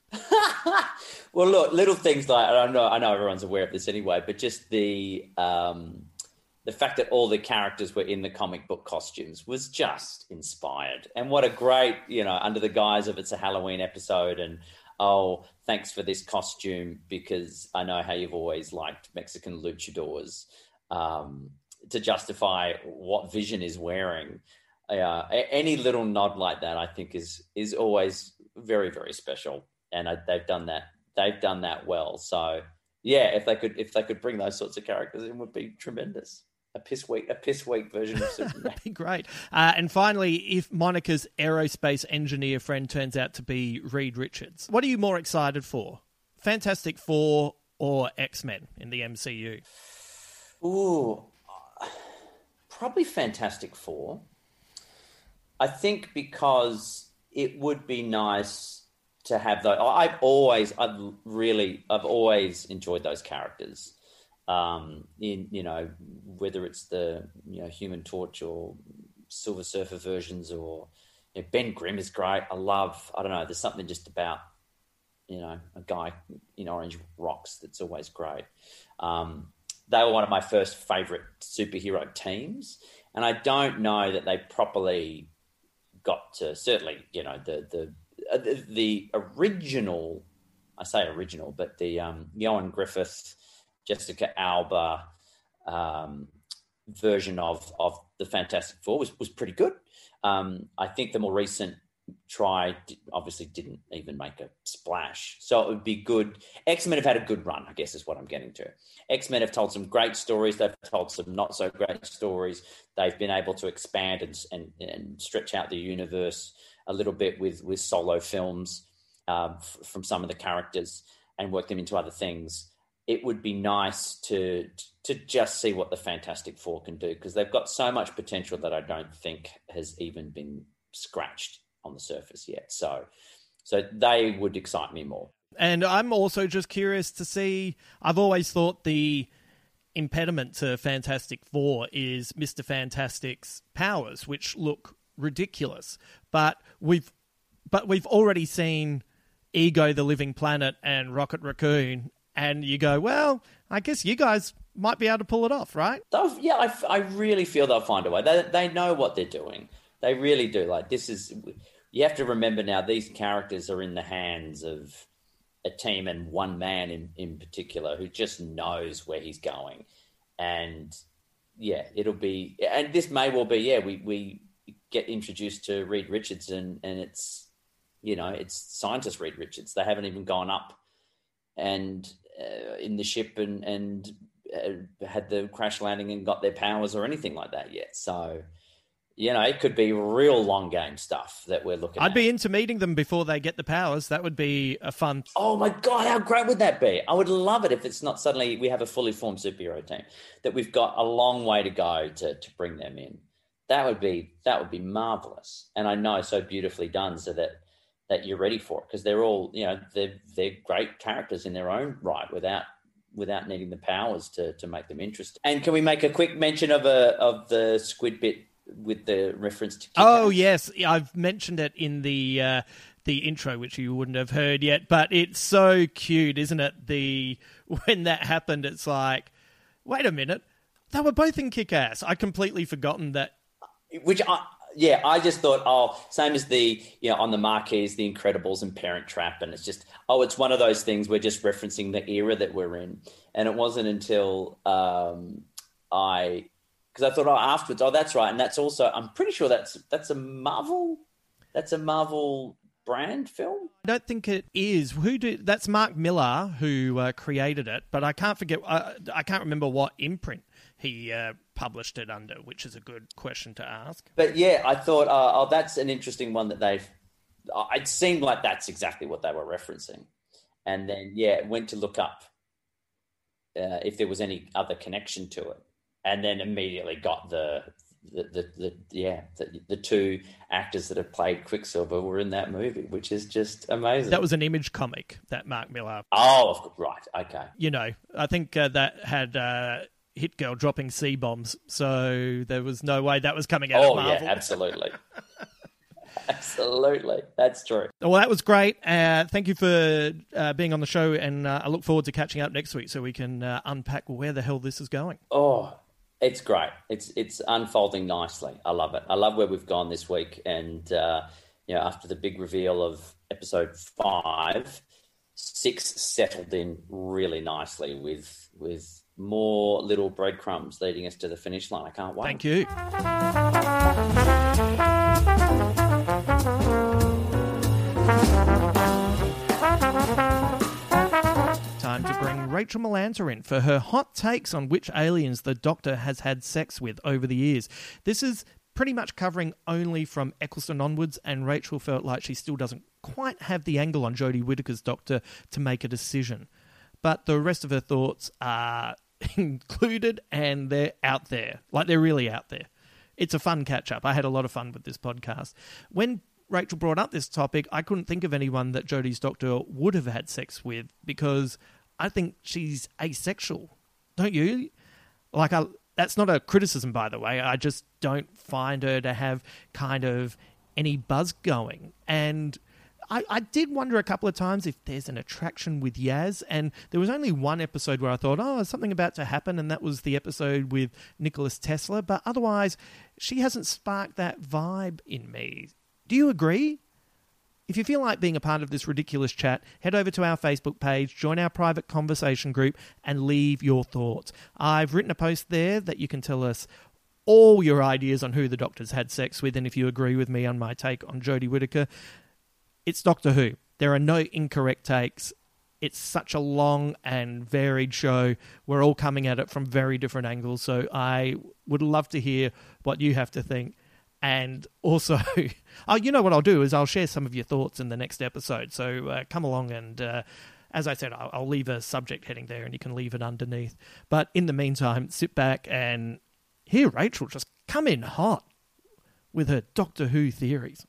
Well, look, little things like, I know, I know everyone's aware of this anyway, but just the um, the fact that all the characters were in the comic book costumes was just inspired. And what a great, you know, under the guise of it's a Halloween episode and, oh, thanks for this costume because I know how you've always liked Mexican luchadors, um, to justify what Vision is wearing. Uh, any little nod like that, I think, is is always very, very special. And I, they've done that. They've done that well. So yeah, if they could, if they could bring those sorts of characters in, would be tremendous. A piss weak, a piss weak version of Superman. That'd be great. Uh, and finally, if Monica's aerospace engineer friend turns out to be Reed Richards, what are you more excited for? Fantastic Four or X-Men in the M C U? Ooh, probably Fantastic Four. I think because it would be nice to have those. I've always, I've really, I've always enjoyed those characters. Um, in, you know, whether it's the, you know, Human Torch or Silver Surfer versions, or you know, Ben Grimm is great. I love, I don't know, there's something just about, you know, a guy in orange rocks that's always great. Um, they were one of my first favorite superhero teams, and I don't know that they properly got to, certainly, you know, the the uh, the, the original, I say original, but the um, Ioan Gruffudd, Jessica Alba um, version of of the Fantastic Four was was pretty good. Um, I think the more recent try obviously didn't even make a splash, so it would be good. X-Men have had a good run, I guess, is what I'm getting to. X-Men have told some great stories. They've told some not so great stories. They've been able to expand and and, and stretch out the universe a little bit with with solo films um, f- from some of the characters and work them into other things. It would be nice to to just see what the Fantastic Four can do, because they've got so much potential that I don't think has even been scratched on the surface yet. So, so they would excite me more. And I'm also just curious to see, I've always thought the impediment to Fantastic Four is Mister Fantastic's powers, which look ridiculous. But we've but we've already seen Ego the Living Planet and Rocket Raccoon, and you go, well, I guess you guys might be able to pull it off, right? They'll, yeah, I, I really feel they'll find a way. They, they know what they're doing. They really do. Like, this is, you have to remember now, these characters are in the hands of a team and one man in, in particular who just knows where he's going. And yeah, it'll be, and this may well be, yeah, we, we get introduced to Reed Richards and, and it's, you know, it's scientist Reed Richards. They haven't even gone up and uh, in the ship and, and uh, had the crash landing and got their powers or anything like that yet. So, you know, it could be real long game stuff that we're looking I'd at. be into meeting them before they get the powers. That would be a fun... Oh, my God, how great would that be? I would love it if it's not suddenly we have a fully formed superhero team, that we've got a long way to go to, to bring them in. That would be that would be marvelous. And I know so beautifully done so that, that you're ready for it, because they're all, you know, they're, they're great characters in their own right without without needing the powers to to make them interesting. And can we make a quick mention of a of the squid bit with the reference to Kick-Ass? Oh, yes. I've mentioned it in the uh, the intro, which you wouldn't have heard yet, but it's so cute, isn't it? The when that happened, it's like, wait a minute, they were both in Kick-Ass. I'd completely forgotten that. Which, I, yeah, I just thought, oh, same as the, you know, on the marquees, The Incredibles and Parent Trap, and it's just, oh, it's one of those things, we're just referencing the era that we're in. And it wasn't until um, I... Because I thought, oh, afterwards, oh, that's right. And that's also, I'm pretty sure that's that's a Marvel, that's a Marvel brand film. I don't think it is. Who did? That's Mark Millar who uh, created it, but I can't forget, uh, I can't remember what imprint he uh, published it under, which is a good question to ask. But yeah, I thought, uh, oh, that's an interesting one that they've, it seemed like that's exactly what they were referencing. And then, yeah, went to look up uh, if there was any other connection to it. And then immediately got the the the, the yeah the, the two actors that have played Quicksilver were in that movie, which is just amazing. That was an Image comic that Mark Millar. Oh, right, okay. You know, I think uh, that had uh, Hit Girl dropping C bombs, so there was no way that was coming out oh, of Marvel. Oh yeah, absolutely. Absolutely, that's true. Well, that was great. Uh, thank you for uh, being on the show, and uh, I look forward to catching up next week so we can uh, unpack where the hell this is going. Oh, it's great. It's it's unfolding nicely. I love it. I love where we've gone this week, and uh, you know, after the big reveal of episode five, six settled in really nicely with with more little breadcrumbs leading us to the finish line. I can't wait. Thank you. Time to bring Rachel Melanter in for her hot takes on which aliens the Doctor has had sex with over the years. This is pretty much covering only from Eccleston onwards, and Rachel felt like she still doesn't quite have the angle on Jodie Whittaker's Doctor to make a decision. But the rest of her thoughts are included, and they're out there. Like, they're really out there. It's a fun catch-up. I had a lot of fun with this podcast. When Rachel brought up this topic, I couldn't think of anyone that Jodie's Doctor would have had sex with, because I think she's asexual. Don't you? Like, I, that's not a criticism, by the way. I just don't find her to have kind of any buzz going. And I, I did wonder a couple of times if there's an attraction with Yaz, and there was only one episode where I thought, oh, is something about to happen, and that was the episode with Nicholas Tesla. But otherwise, she hasn't sparked that vibe in me. Do you agree? If you feel like being a part of this ridiculous chat, head over to our Facebook page, join our private conversation group, and leave your thoughts. I've written a post there that you can tell us all your ideas on who the Doctor's had sex with, and if you agree with me on my take on Jodie Whittaker. It's Doctor Who. There are no incorrect takes. It's such a long and varied show. We're all coming at it from very different angles, so I would love to hear what you have to think. And also, oh, you know what I'll do is I'll share some of your thoughts in the next episode. So uh, come along and, uh, as I said, I'll, I'll leave a subject heading there and you can leave it underneath. But in the meantime, sit back and hear Rachel just come in hot with her Doctor Who theories.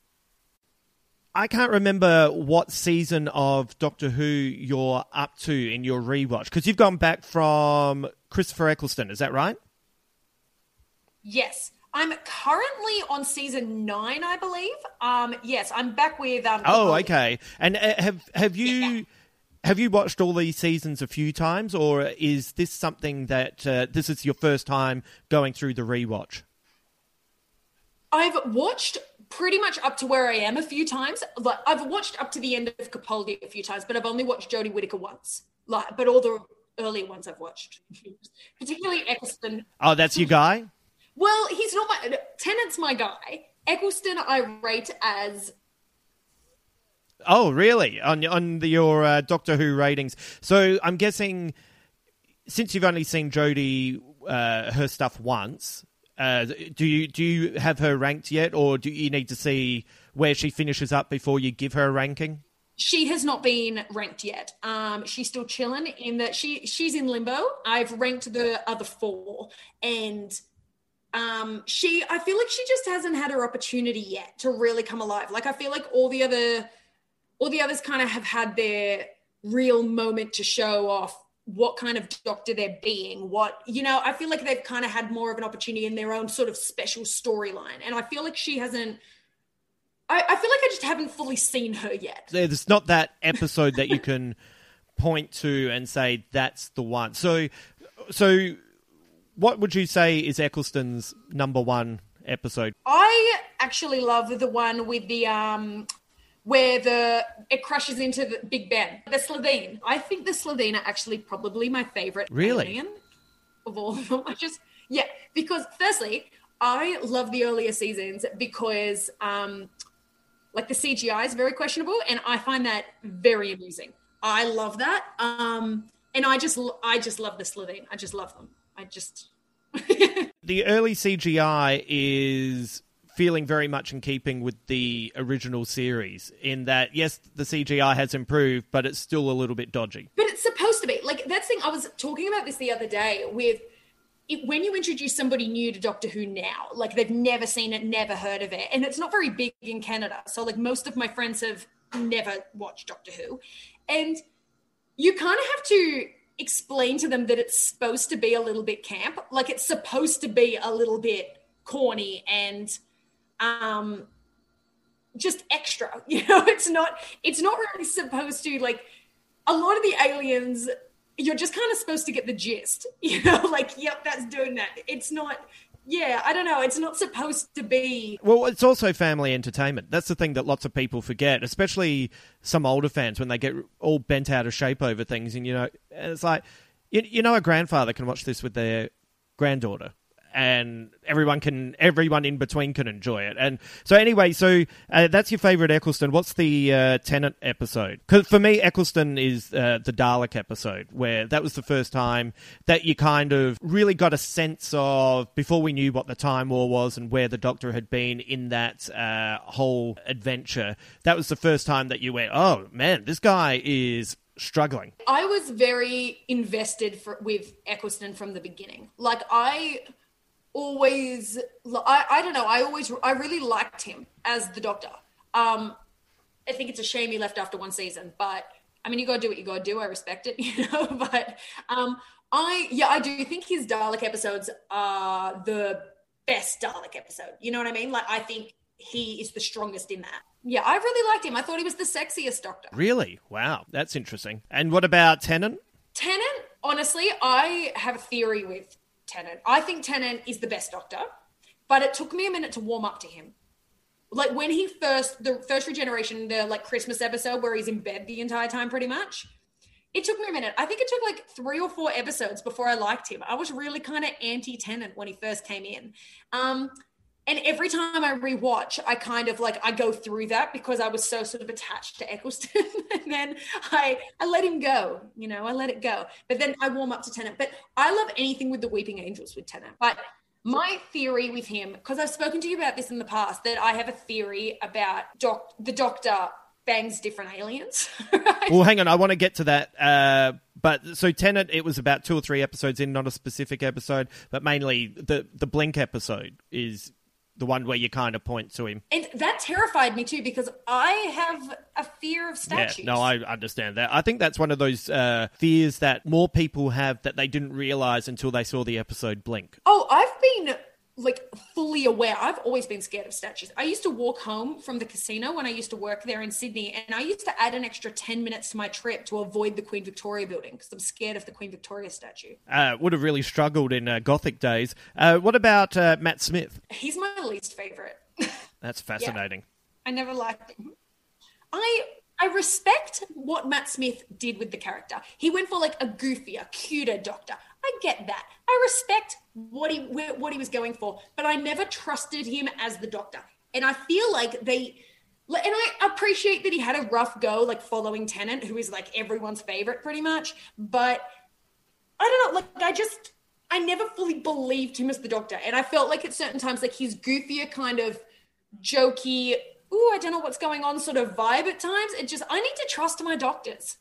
I can't remember what season of Doctor Who you're up to in your rewatch, because you've gone back from Christopher Eccleston, is that right? Yes. I'm currently on season nine, I believe. Um, yes, I'm back with... Um, oh, okay. And uh, have have you yeah. have you watched all these seasons a few times, or is this something that uh, this is your first time going through the rewatch? I've watched pretty much up to where I am a few times. Like, I've watched up to the end of Capaldi a few times, but I've only watched Jodie Whittaker once. Like, but all the earlier ones I've watched, particularly Eccleston. Oh, that's your guy? Well, he's not my... Tennant's my guy. Eccleston I rate as... Oh, really? On, on the, your uh, Doctor Who ratings. So I'm guessing, since you've only seen Jodie, uh, her stuff once, Uh, do you do you have her ranked yet, or do you need to see where she finishes up before you give her a ranking? She has not been ranked yet. Um, she's still chilling in that she she's in limbo. I've ranked the other four, and um, she I feel like she just hasn't had her opportunity yet to really come alive. Like I feel like all the other all the others kind of have had their real moment to show off what kind of doctor they're being. What you know, I feel like they've kind of had more of an opportunity in their own sort of special storyline, and I feel like she hasn't. I, I feel like I just haven't fully seen her yet. There's not that episode that you can point to and say that's the one. So, so what would you say is Eccleston's number one episode? I actually love the one with the um, where the it crashes into the Big Ben, the Slitheen. I think the Slitheen are actually probably my favorite really alien of all of them. I just yeah, because firstly, I love the earlier seasons because um. Like the C G I is very questionable, and I find that very amusing. I love that, um, and I just, I just love the Slitheen. I just love them. I just. The early C G I is feeling very much in keeping with the original series, in that yes, the C G I has improved, but it's still a little bit dodgy. But it's supposed to be like that's the thing. I was talking about this the other day with. It, when you introduce somebody new to Doctor Who now, like they've never seen it, never heard of it, and it's not very big in Canada. So like most of my friends have never watched Doctor Who. And you kind of have to explain to them that it's supposed to be a little bit camp. Like it's supposed to be a little bit corny and um, just extra. You know, it's not, it's not really supposed to like a lot of the aliens you're just kind of supposed to get the gist, you know, like, yep, that's doing that. It's not, yeah, I don't know. It's not supposed to be. Well, it's also family entertainment. That's the thing that lots of people forget, especially some older fans when they get all bent out of shape over things. And, you know, and it's like, you, you know, a grandfather can watch this with their granddaughter. And everyone can, everyone in between can enjoy it. And so anyway, so uh, that's your favourite Eccleston. What's the uh, Tennant episode? Because for me, Eccleston is uh, the Dalek episode, where that was the first time that you kind of really got a sense of, before we knew what the Time War was and where the Doctor had been in that uh, whole adventure, that was the first time that you went, oh man, this guy is struggling. I was very invested for, with Eccleston from the beginning. Like I... always I, I don't know I always I really liked him as the Doctor. um I think it's a shame he left after one season, but I mean you gotta do what you gotta do. I respect it, you know. But um I yeah I do think his Dalek episodes are the best Dalek episode, you know what I mean? Like I think he is the strongest in that. Yeah, I really liked him. I thought he was the sexiest Doctor. Really? Wow, that's interesting. And what about Tennant? Tennant, honestly, I have a theory with Tennant. I think Tennant is the best Doctor, but it took me a minute to warm up to him. Like when he first, the first regeneration, the like Christmas episode where he's in bed the entire time pretty much, it took me a minute. I think it took like three or four episodes before I liked him. I was really kind of anti-Tennant when he first came in. Um, and every time I rewatch, I kind of like, I go through that because I was so sort of attached to Eccleston. And then I, I let him go, you know, I let it go. But then I warm up to Tennant. But I love anything with the Weeping Angels with Tennant. But my theory with him, because I've spoken to you about this in the past, that I have a theory about doc, the Doctor bangs different aliens. Right? Well, hang on. I want to get to that. Uh, but so Tennant, it was about two or three episodes in, not a specific episode, but mainly the, the Blink episode is the one where you kind of point to him. And that terrified me too, because I have a fear of statues. Yeah, no, I understand that. I think that's one of those uh, fears that more people have that they didn't realise until they saw the episode Blink. Oh, I've been like fully aware. I've always been scared of statues. I used to walk home from the casino when I used to work there in Sydney, and I used to add an extra ten minutes to my trip to avoid the Queen Victoria building because I'm scared of the Queen Victoria statue. Uh, would have really struggled in uh, Gothic days. Uh, what about uh, Matt Smith? He's my least favourite. That's fascinating. Yeah, I never liked him. I... I respect what Matt Smith did with the character. He went for like a goofier, cuter Doctor. I get that. I respect what he what he was going for, but I never trusted him as the Doctor. And I feel like they, and I appreciate that he had a rough go, like following Tennant, who is like everyone's favorite pretty much. But I don't know, like I just, I never fully believed him as the Doctor. And I felt like at certain times, like his goofier kind of jokey, ooh, I don't know what's going on sort of vibe at times. It just, I need to trust my doctors.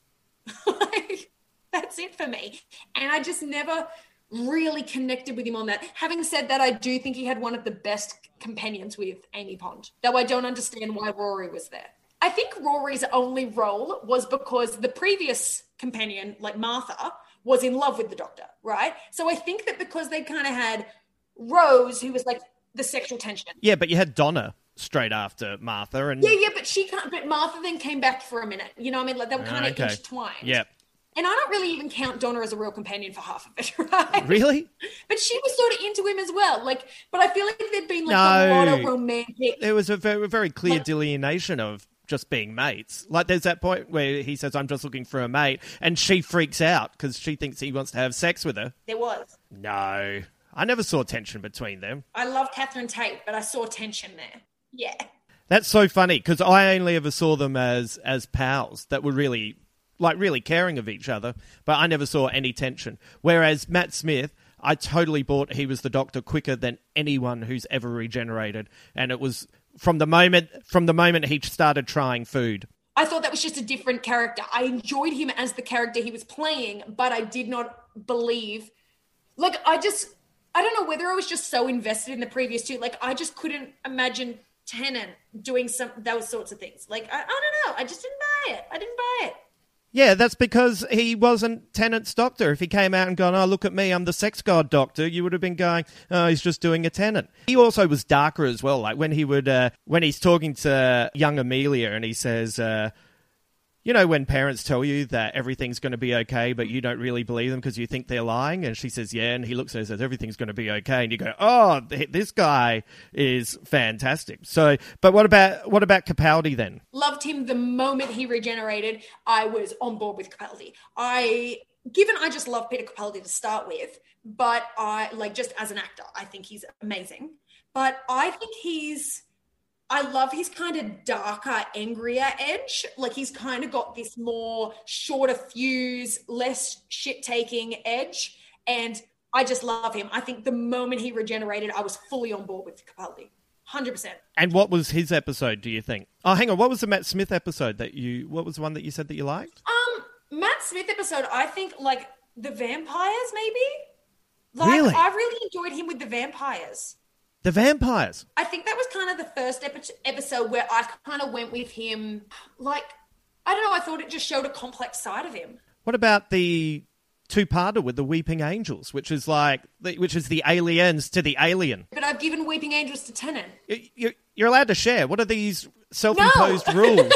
Like, that's it for me. And I just never really connected with him on that. Having said that, I do think he had one of the best companions with Amy Pond, though I don't understand why Rory was there. I think Rory's only role was because the previous companion, like Martha, was in love with the Doctor, right? So I think that because they kind of had Rose, who was like the sexual tension. Yeah, but you had Donna straight after Martha. and Yeah, yeah, but she can't, but Martha then came back for a minute. You know what I mean? Like they were kind of okay. intertwined. Yeah. And I don't really even count Donna as a real companion for half of it, right? Really? But she was sort of into him as well. Like, but I feel like there'd been like No. a lot of romantic. There was a very, very clear Like- delineation of just being mates. Like there's that point where he says, I'm just looking for a mate, and she freaks out because she thinks he wants to have sex with her. There was. No. I never saw tension between them. I love Catherine Tate, but I saw tension there. Yeah. That's so funny because I only ever saw them as as pals that were really, like, really caring of each other, but I never saw any tension. Whereas Matt Smith, I totally bought he was the Doctor quicker than anyone who's ever regenerated, and it was from the moment from the moment he started trying food. I thought that was just a different character. I enjoyed him as the character he was playing, but I did not believe. Like, I just, I don't know whether I was just so invested in the previous two. Like, I just couldn't imagine Tennant doing some those sorts of things. Like, I, I don't know. I just didn't buy it. I didn't buy it. Yeah, that's because he wasn't Tennant's Doctor. If he came out and gone, oh, look at me, I'm the sex god Doctor, you would have been going, oh, he's just doing a Tennant. He also was darker as well. Like when he would, uh, when he's talking to young Amelia and he says, uh, you know, when parents tell you that everything's going to be okay, but you don't really believe them because you think they're lying. And she says, yeah. And he looks at her and says, everything's going to be okay. And you go, oh, th- this guy is fantastic. So, but what about, what about Capaldi then? Loved him the moment he regenerated. I was on board with Capaldi. I, given I just love Peter Capaldi to start with, but I, like, just as an actor, I think he's amazing. But I think he's, I love his kind of darker, angrier edge. Like he's kind of got this more shorter fuse, less shit-taking edge. And I just love him. I think the moment he regenerated, I was fully on board with Capaldi. one hundred percent. And what was his episode, do you think? Oh, hang on. What was the Matt Smith episode that you, what was the one that you said that you liked? Um, Matt Smith episode, I think like the vampires, maybe? Like, Really? I really enjoyed him with the vampires. The vampires. I think that was kind of the first epi- episode where I kind of went with him. Like, I don't know, I thought it just showed a complex side of him. What about the two-parter with the Weeping Angels, which is like, which is the aliens to the alien? But I've given Weeping Angels to Tennant. You, you're allowed to share. What are these self-imposed No. rules?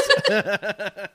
I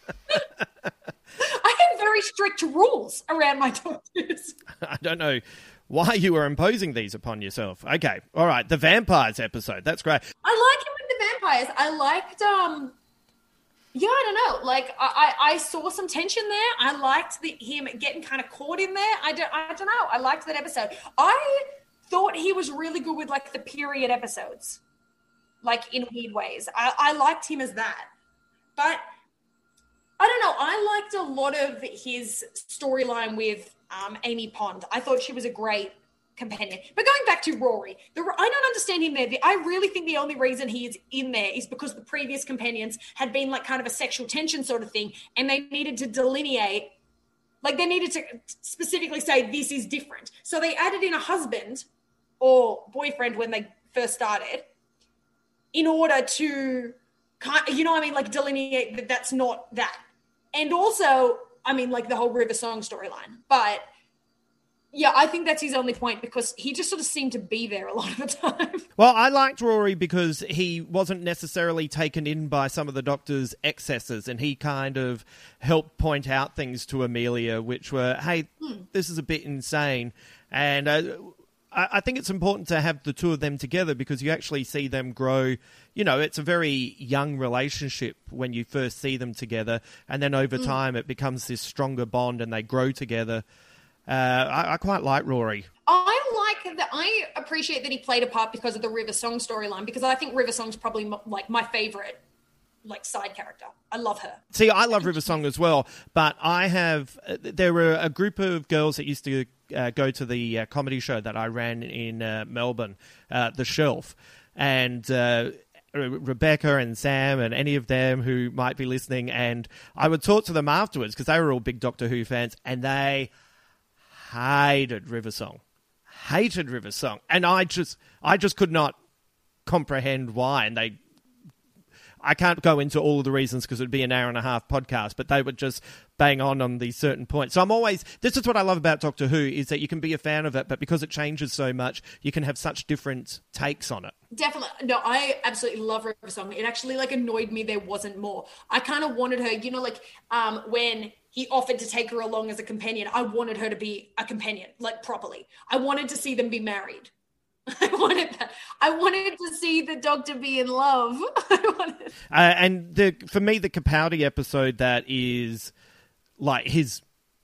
have very strict rules around my doctors. I don't know why you were imposing these upon yourself. Okay, all right. The vampires episode. That's great. I like him with the vampires. I liked, um, yeah, I don't know. Like, I, I, I saw some tension there. I liked the, him getting kind of caught in there. I don't, I don't know. I liked that episode. I thought he was really good with, like, the period episodes, like, in weird ways. I, I liked him as that. But I don't know. I liked a lot of his storyline with um, Amy Pond. I thought she was a great companion. But going back to Rory, the, I don't understand him there. The, I really think the only reason he is in there is because the previous companions had been like kind of a sexual tension sort of thing, and they needed to delineate, like they needed to specifically say this is different. So they added in a husband or boyfriend when they first started in order to, you know what I mean, like delineate that that's not that. And also, I mean, like the whole River Song storyline. But yeah, I think that's his only point because he just sort of seemed to be there a lot of the time. Well, I liked Rory because he wasn't necessarily taken in by some of the Doctor's excesses, and he kind of helped point out things to Amelia, which were, hey, Hmm. this is a bit insane. And uh, I, I think it's important to have the two of them together because you actually see them grow. You know, it's a very young relationship when you first see them together, and then over Mm. time it becomes this stronger bond and they grow together. Uh, I, I quite like Rory. I like that. I appreciate that he played a part because of the River Song storyline, because I think River Song's probably m- like my favorite like side character. I love her. See, I love River Song as well, but I have, there were a group of girls that used to uh, go to the uh, comedy show that I ran in uh, Melbourne, uh, The Shelf, and uh, Rebecca and Sam and any of them who might be listening, and I would talk to them afterwards because they were all big Doctor Who fans, and they hated River Song. Hated River Song. And I just, I just could not comprehend why, and they... I can't go into all of the reasons because it would be an hour and a half podcast, but they would just bang on on these certain points. So I'm always, this is what I love about Doctor Who, is that you can be a fan of it, but because it changes so much, you can have such different takes on it. Definitely. No, I absolutely love River Song. It actually like annoyed me there wasn't more. I kind of wanted her, you know, like um, when he offered to take her along as a companion, I wanted her to be a companion, like properly. I wanted to see them be married. I wanted that. I wanted to see the Doctor be in love. I wanted... uh, and the for me, the Capaldi episode that is like his,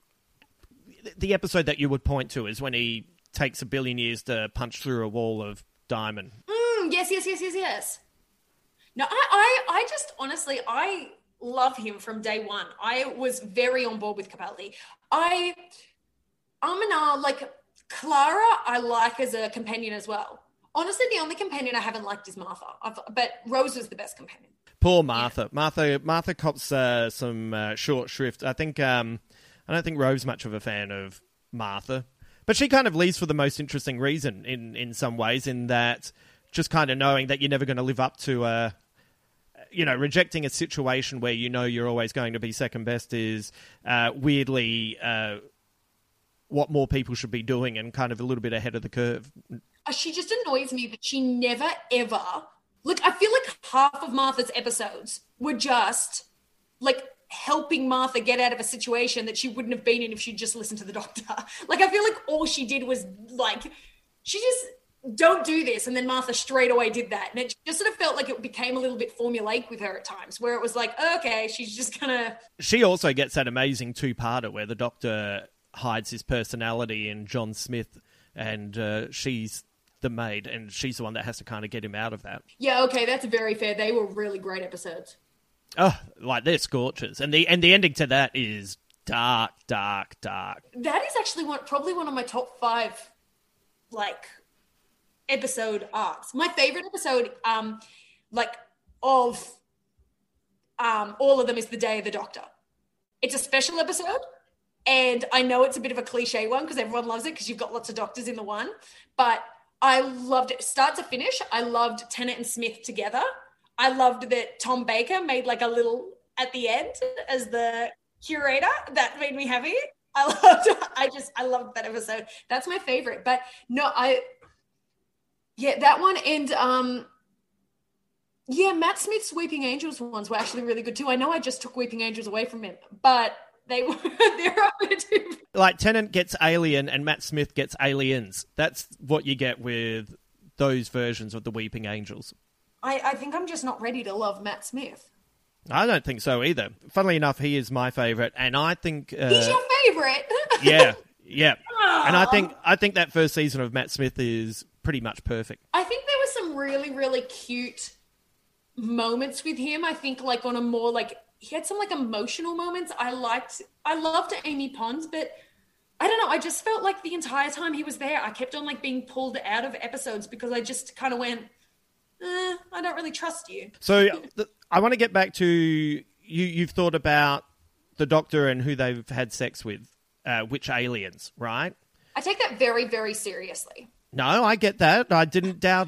the episode that you would point to is when he takes a billion years to punch through a wall of diamond. Mm, yes, yes, yes, yes, yes. No, I, I, I just honestly, I love him from day one. I was very on board with Capaldi. I, I'm an, like. Clara, I like as a companion as well. Honestly, the only companion I haven't liked is Martha. I've, but Rose was the best companion. Poor Martha. Yeah. Martha Martha cops uh, some uh, short shrift. I think um, I don't think Rove's much of a fan of Martha, but she kind of leaves for the most interesting reason in, in some ways, in that just kind of knowing that you're never going to live up to, uh, you know, rejecting a situation where you know you're always going to be second best is uh, weirdly. Uh, what more people should be doing and kind of a little bit ahead of the curve. She just annoys me that she never, ever... Look, I feel like half of Martha's episodes were just, like, helping Martha get out of a situation that she wouldn't have been in if she'd just listened to the Doctor. Like, I feel like all she did was, like, she just, don't do this. And then Martha straight away did that. And it just sort of felt like it became a little bit formulaic with her at times, where it was like, okay, she's just gonna... She also gets that amazing two-parter where the Doctor... hides his personality in John Smith, and uh, she's the maid, and she's the one that has to kind of get him out of that. Yeah, okay, that's very fair. They were really great episodes. Oh, like they're scorchers, and the and the ending to that is dark, dark, dark. That is actually one, probably one of my top five, like, episode arcs. My favorite episode, um, like of, um, all of them is the Day of the Doctor. It's a special episode. And I know it's a bit of a cliche one because everyone loves it because you've got lots of doctors in the one. But I loved it. Start to finish, I loved Tennant and Smith together. I loved that Tom Baker made like a little at the end as the curator. That made me happy. I loved I just, I loved that episode. That's my favorite. But no, I, yeah, that one. And um, yeah, Matt Smith's Weeping Angels ones were actually really good too. I know I just took Weeping Angels away from him, but... They were they're up there too. Like Tennant gets Alien and Matt Smith gets Aliens. That's what you get with those versions of the Weeping Angels. I, I think I'm just not ready to love Matt Smith. I don't think so either. Funnily enough, he is my favourite, and I think uh, he's your favourite. yeah, yeah. Aww. And I think I think that first season of Matt Smith is pretty much perfect. I think there were some really really cute moments with him. I think like on a more like. He had some like emotional moments. I liked, I loved Amy Pond, but I don't know. I just felt like the entire time he was there, I kept on like being pulled out of episodes because I just kind of went, eh, I don't really trust you. So th- I want to get back to you. You've thought about the Doctor and who they've had sex with, uh, which aliens, right? I take that very, very seriously. No, I get that. I didn't doubt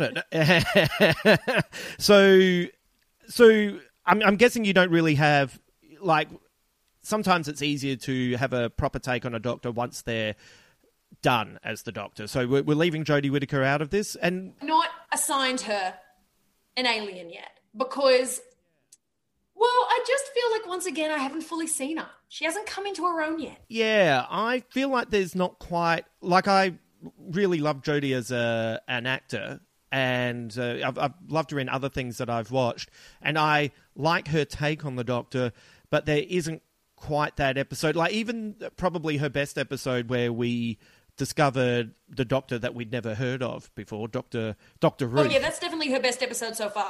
it. so, so. I'm, I'm guessing you don't really have, like, sometimes it's easier to have a proper take on a Doctor once they're done as the Doctor. So we're, we're leaving Jodie Whittaker out of this. And not assigned her an alien yet because, well, I just feel like, once again, I haven't fully seen her. She hasn't come into her own yet. Yeah, I feel like there's not quite, like, I really love Jodie as a an actor. And uh, I've, I've loved her in other things that I've watched. And I like her take on the Doctor, but there isn't quite that episode. Like even probably her best episode where we discovered the Doctor that we'd never heard of before, Doctor Doctor Ruth. Oh, yeah, that's definitely her best episode so far.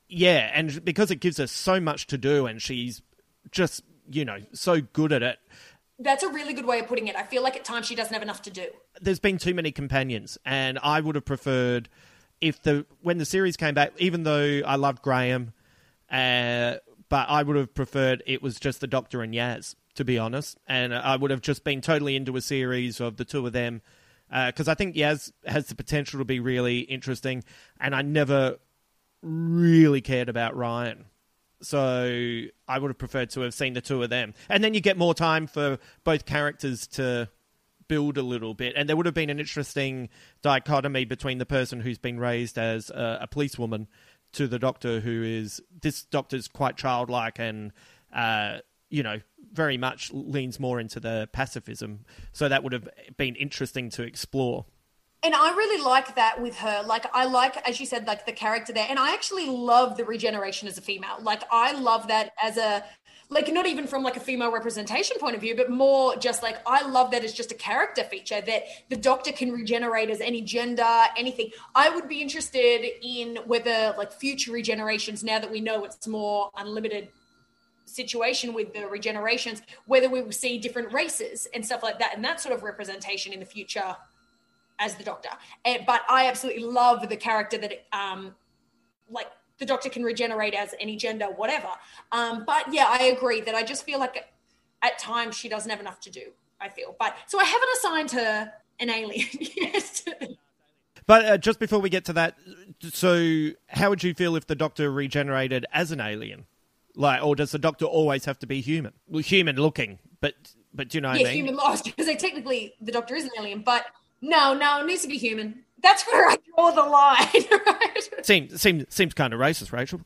Yeah, and because it gives her so much to do and she's just, you know, so good at it. That's a really good way of putting it. I feel like at times she doesn't have enough to do. There's been too many companions, and I would have preferred if the when the series came back, even though I loved Graham, uh, but I would have preferred it was just the Doctor and Yaz, to be honest, and I would have just been totally into a series of the two of them, because uh, I think Yaz has the potential to be really interesting, and I never really cared about Ryan. So I would have preferred to have seen the two of them. And then you get more time for both characters to build a little bit. And there would have been an interesting dichotomy between the person who's been raised as a, a policewoman to the Doctor who is... This Doctor's quite childlike and, uh, you know, very much leans more into the pacifism. So that would have been interesting to explore. And I really like that with her. Like, I like, as you said, like the character there. And I actually love the regeneration as a female. Like, I love that as a, like, not even from like a female representation point of view, but more just like, I love that as just a character feature that the Doctor can regenerate as any gender, anything. I would be interested in whether like future regenerations, now that we know it's more unlimited situation with the regenerations, whether we will see different races and stuff like that. And that sort of representation in the future as the Doctor. And, but I absolutely love the character that, um, like, the Doctor can regenerate as any gender, whatever. Um, but, yeah, I agree that I just feel like at times she doesn't have enough to do, I feel. But so I haven't assigned her an alien yet. But uh, just before we get to that, so how would you feel if the Doctor regenerated as an alien? Like, or does the Doctor always have to be human? Well, human-looking, but, but do you know what yeah, I mean? Yeah, human lost, because technically the Doctor is an alien, but... No, no, it needs to be human. That's where I draw the line, right? Seems seems seems kind of racist, Rachel.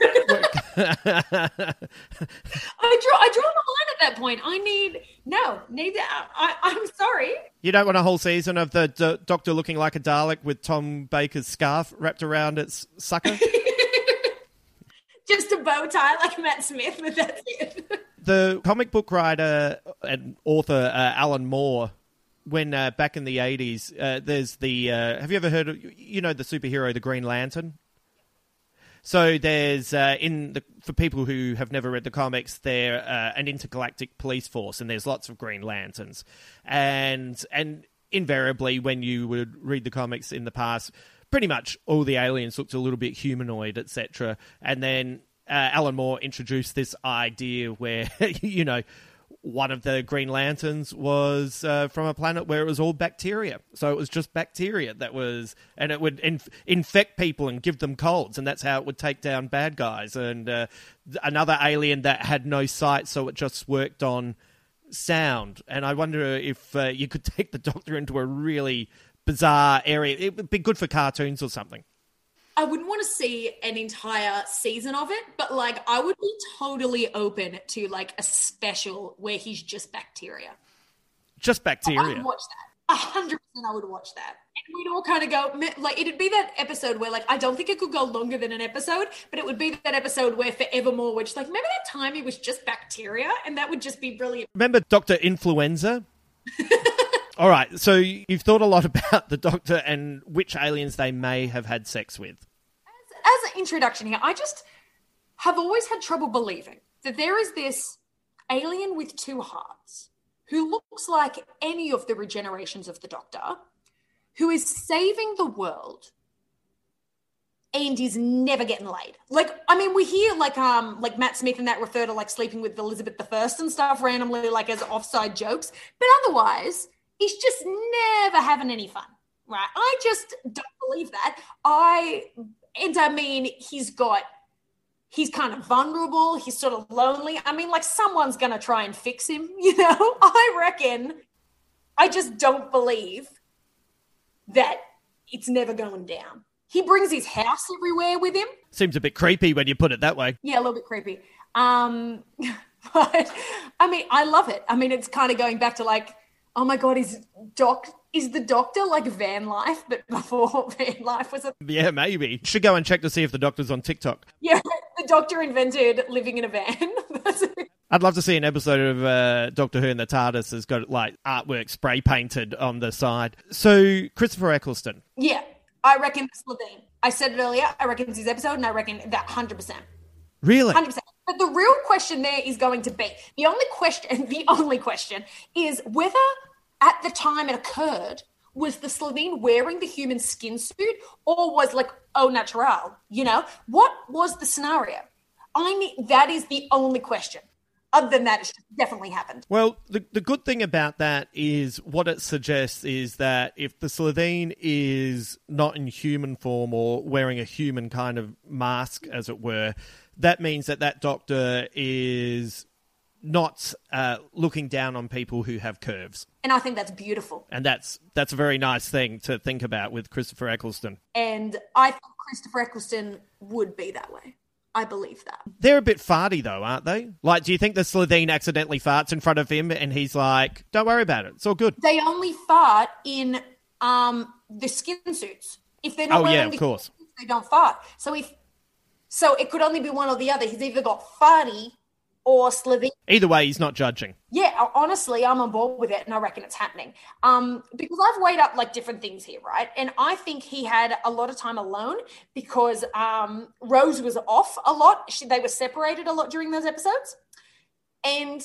I draw I draw the line at that point. I need no, need that. I, I'm sorry. You don't want a whole season of the d- Doctor looking like a Dalek with Tom Baker's scarf wrapped around its sucker? Just a bow tie like Matt Smith, but that's it. The comic book writer and author uh, Alan Moore, when uh, back in the eighties, uh, there's the... Uh, have you ever heard of, you know, the superhero, the Green Lantern? So there's, uh, in the for people who have never read the comics, they're uh, an intergalactic police force, and there's lots of Green Lanterns. And and invariably, when you would read the comics in the past, pretty much all the aliens looked a little bit humanoid, et cetera. And then uh, Alan Moore introduced this idea where, you know, one of the Green Lanterns was uh, from a planet where it was all bacteria. So it was just bacteria that was... And it would inf- infect people and give them colds, and that's how it would take down bad guys. And uh, another alien that had no sight, so it just worked on sound. And I wonder if uh, you could take the Doctor into a really bizarre area. It would be good for cartoons or something. I wouldn't want to see an entire season of it, but like I would be totally open to like a special where he's just bacteria. Just bacteria. I would watch that. A hundred percent I would watch that. And we'd all kind of go, like, it'd be that episode where like, I don't think it could go longer than an episode, but it would be that episode where forevermore, we're just like, remember that time he was just bacteria? And that would just be brilliant. Remember Doctor Influenza? All right, so you've thought a lot about the Doctor and which aliens they may have had sex with. As an introduction here, I just have always had trouble believing that there is this alien with two hearts who looks like any of the regenerations of the Doctor, who is saving the world and is never getting laid. Like, I mean, we hear like um like Matt Smith and that refer to like sleeping with Elizabeth the First and stuff randomly, like as offside jokes, but otherwise he's just never having any fun, right? I just don't believe that. I... And I mean, he's got, he's kind of vulnerable. He's sort of lonely. I mean, like someone's going to try and fix him, you know? I reckon, I just don't believe that it's never going down. He brings his house everywhere with him. Seems a bit creepy when you put it that way. Yeah, a little bit creepy. Um, but, I mean, I love it. I mean, it's kind of going back to like, oh my God, is Doc... Is the Doctor like van life, but before van life was a... Yeah, maybe. Should go and check to see if the Doctor's on TikTok. Yeah, the Doctor invented living in a van. I'd love to see an episode of uh, Doctor Who and the TARDIS has got like artwork spray painted on the side. So, Christopher Eccleston. Yeah, I reckon it's Levine. I said it earlier. I reckon it's his episode, and I reckon that one hundred percent. Really? one hundred percent. But the real question there is going to be, the only question, the only question is whether at the time it occurred, was the Slovene wearing the human skin suit or was like au natural, you know? What was the scenario? I mean, that is the only question. Other than that, it's definitely happened. Well, the the good thing about that is what it suggests is that if the Slovene is not in human form or wearing a human kind of mask, as it were, that means that that doctor is not uh, looking down on people who have curves. And I think that's beautiful. And that's that's a very nice thing to think about with Christopher Eccleston. And I think Christopher Eccleston would be that way. I believe that. They're a bit farty, though, aren't they? Like, do you think the Slovene accidentally farts in front of him and he's like, don't worry about it, it's all good? They only fart in um, the skin suits. If they're not oh, wearing yeah, of the course. Suits, they don't fart. So if so, it could only be one or the other. He's either got farty or Slovene. Either way, he's not judging. Yeah, honestly, I'm on board with it, and I reckon it's happening. Um, because I've weighed up like different things here, right? And I think he had a lot of time alone because um, Rose was off a lot. She, they were separated a lot during those episodes. And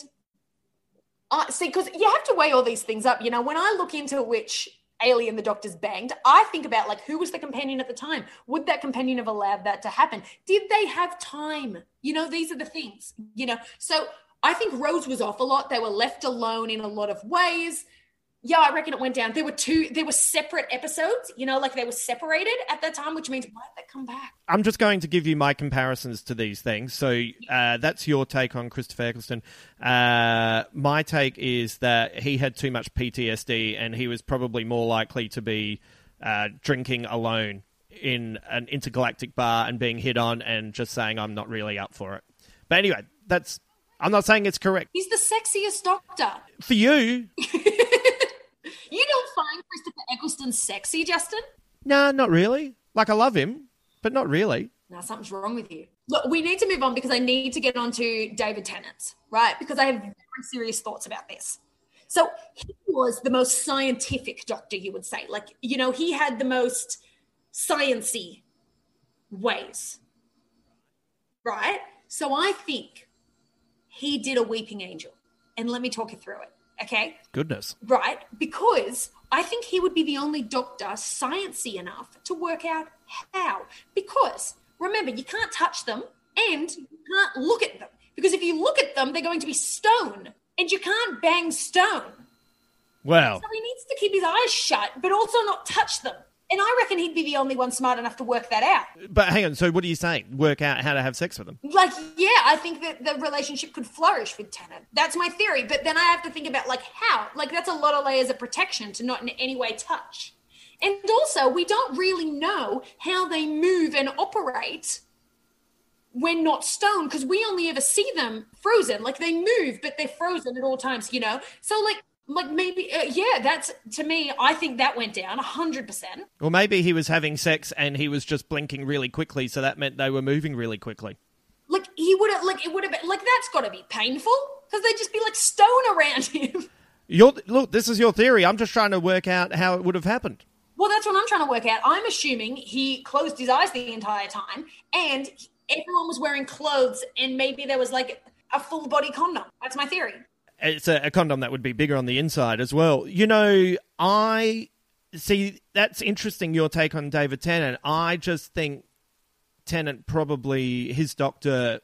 I see, because you have to weigh all these things up. You know, when I look into which alien the doctors banged, I think about like who was the companion at the time? Would that companion have allowed that to happen? Did they have time? You know, these are the things, you know. So I think Rose was off a lot. They were left alone in a lot of ways. Yeah, I reckon it went down. There were two, there were separate episodes, you know, like they were separated at that time, which means why did they come back? I'm just going to give you my comparisons to these things. So uh, that's your take on Christopher Eccleston. Uh, my take is that he had too much P T S D and he was probably more likely to be uh, drinking alone in an intergalactic bar and being hit on and just saying, I'm not really up for it. But anyway, that's, I'm not saying it's correct. He's the sexiest doctor. For you. You don't find Christopher Eccleston sexy, Justin? Nah, not really. Like, I love him, but not really. No, something's wrong with you. Look, we need to move on because I need to get on to David Tennant, right? Because I have very serious thoughts about this. So he was the most scientific doctor, you would say. Like, you know, he had the most science-y ways, right? So I think he did a weeping angel. And let me talk you through it, okay? Goodness. Right? Because I think he would be the only doctor sciencey enough to work out how. Because, remember, you can't touch them and you can't look at them. Because if you look at them, they're going to be stone. And you can't bang stone. Well. So he needs to keep his eyes shut, but also not touch them. And I reckon he'd be the only one smart enough to work that out. But hang on, so what are you saying? Work out how to have sex with them? Like, yeah, I think that the relationship could flourish with Tennant. That's my theory. But then I have to think about, like, how? Like, that's a lot of layers of protection to not in any way touch. And also, we don't really know how they move and operate when not stone, because we only ever see them frozen. Like, they move, but they're frozen at all times, you know? So, like, Like maybe, uh, yeah, that's, to me, I think that went down one hundred percent. Or maybe he was having sex and he was just blinking really quickly, so that meant they were moving really quickly. Like, he would have, like, it would have been, like, that's got to be painful, because they'd just be, like, stone around him. Your, look, this is your theory. I'm just trying to work out how it would have happened. Well, that's what I'm trying to work out. I'm assuming he closed his eyes the entire time, and everyone was wearing clothes, and maybe there was, like, a full-body condom. That's my theory. It's a, a condom that would be bigger on the inside as well. You know, I see, that's interesting, your take on David Tennant. I just think Tennant probably, his doctor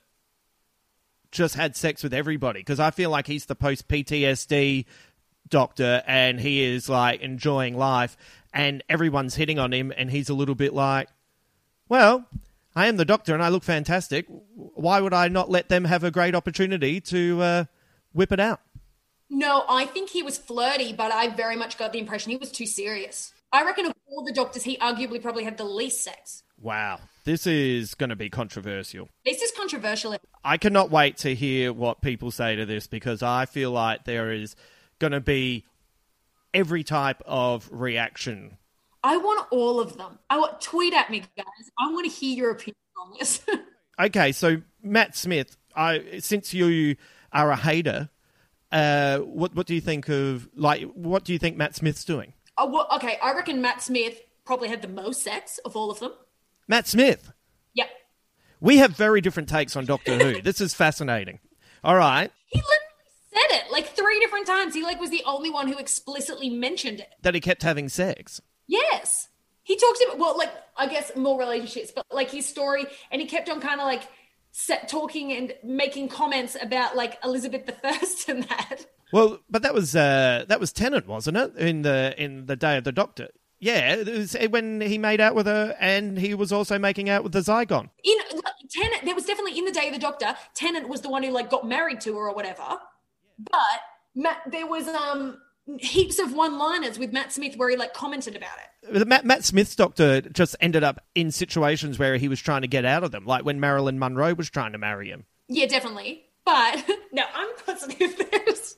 just had sex with everybody, because I feel like he's the post-P T S D doctor and he is like enjoying life and everyone's hitting on him and he's a little bit like, well, I am the doctor and I look fantastic. Why would I not let them have a great opportunity to uh, whip it out? No, I think he was flirty, but I very much got the impression he was too serious. I reckon of all the doctors, he arguably probably had the least sex. Wow. This is going to be controversial. This is controversial. I cannot wait to hear what people say to this, because I feel like there is going to be every type of reaction. I want all of them. I want, tweet at me, guys. I want to hear your opinion on this. Okay, so Matt Smith, I since you are a hater, uh, what what do you think of, like, what do you think Matt Smith's doing? Oh, well, okay, I reckon Matt Smith probably had the most sex of all of them. Matt Smith. Yep. We have very different takes on Doctor Who. This is fascinating. All right. He literally said it like three different times. He like was the only one who explicitly mentioned it. That he kept having sex. Yes. He talked about, well, like, I guess more relationships, but like his story, and he kept on kind of like set, talking and making comments about like Elizabeth the First and that. Well, but that was uh, that was Tennant, wasn't it? In the in the Day of the Doctor. Yeah, it was when he made out with her, and he was also making out with the Zygon. In Tennant, there was definitely in the Day of the Doctor. Tennant was the one who like got married to her or whatever. But Matt, there was um heaps of one-liners with Matt Smith where he like commented about it. Matt, Matt Smith's Doctor just ended up in situations where he was trying to get out of them, like when Marilyn Monroe was trying to marry him. Yeah, definitely. But no, I'm positive there's.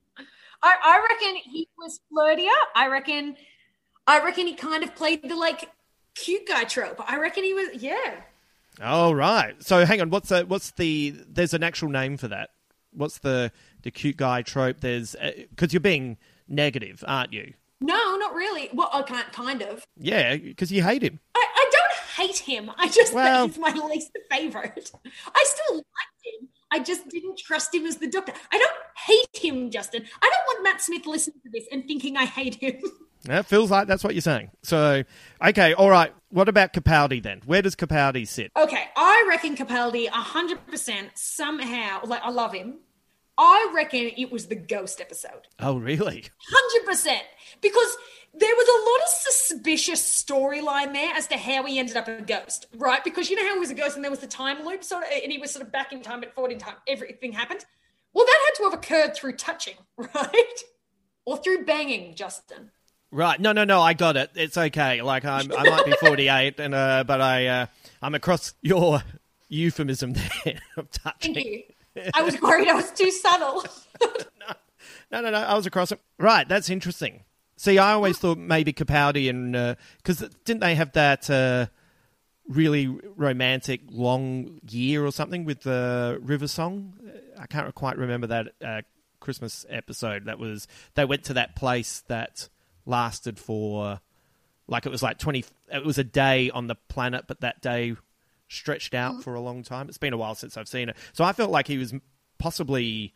I, I reckon he was flirtier. I reckon, I reckon he kind of played the like cute guy trope. I reckon he was, yeah. Oh right. So hang on. What's the what's the? There's an actual name for that. What's the the cute guy trope? There's because uh, you're being negative, aren't you? No, not really. Well, I can't kind of. Yeah, because you hate him. I, I don't hate him. I just well, think he's my least favorite. I still liked him. I just didn't trust him as the Doctor. I don't hate him, Justin. I don't want Matt Smith listening to this and thinking I hate him. It feels like that's what you're saying. So, okay, all right. What about Capaldi then? Where does Capaldi sit? Okay, I reckon Capaldi one hundred percent somehow, like I love him. I reckon it was the Ghost episode. Oh, really? one hundred percent. Because there was a lot of suspicious storyline there as to how he ended up a ghost, right? Because you know how he was a ghost and there was the time loop, sort of, and he was sort of back in time but forward in time. Everything happened. Well, that had to have occurred through touching, right? Or through banging, Justin. Right. No, no, no. I got it. It's okay. Like I'm, I might be forty-eight, and uh, but I, uh, I'm across your euphemism there of touching. Thank you. I was worried I was too subtle. no, no, no, no. I was across it. Right. That's interesting. See, I always thought maybe Capaldi and because uh, didn't they have that uh, really romantic long year or something with the uh, River Song? I can't quite remember that uh, Christmas episode. That was they went to that place that lasted for like it was like twenty. It was a day on the planet, but that day stretched out mm-hmm. for a long time. It's been a while since I've seen it, so I felt like he was possibly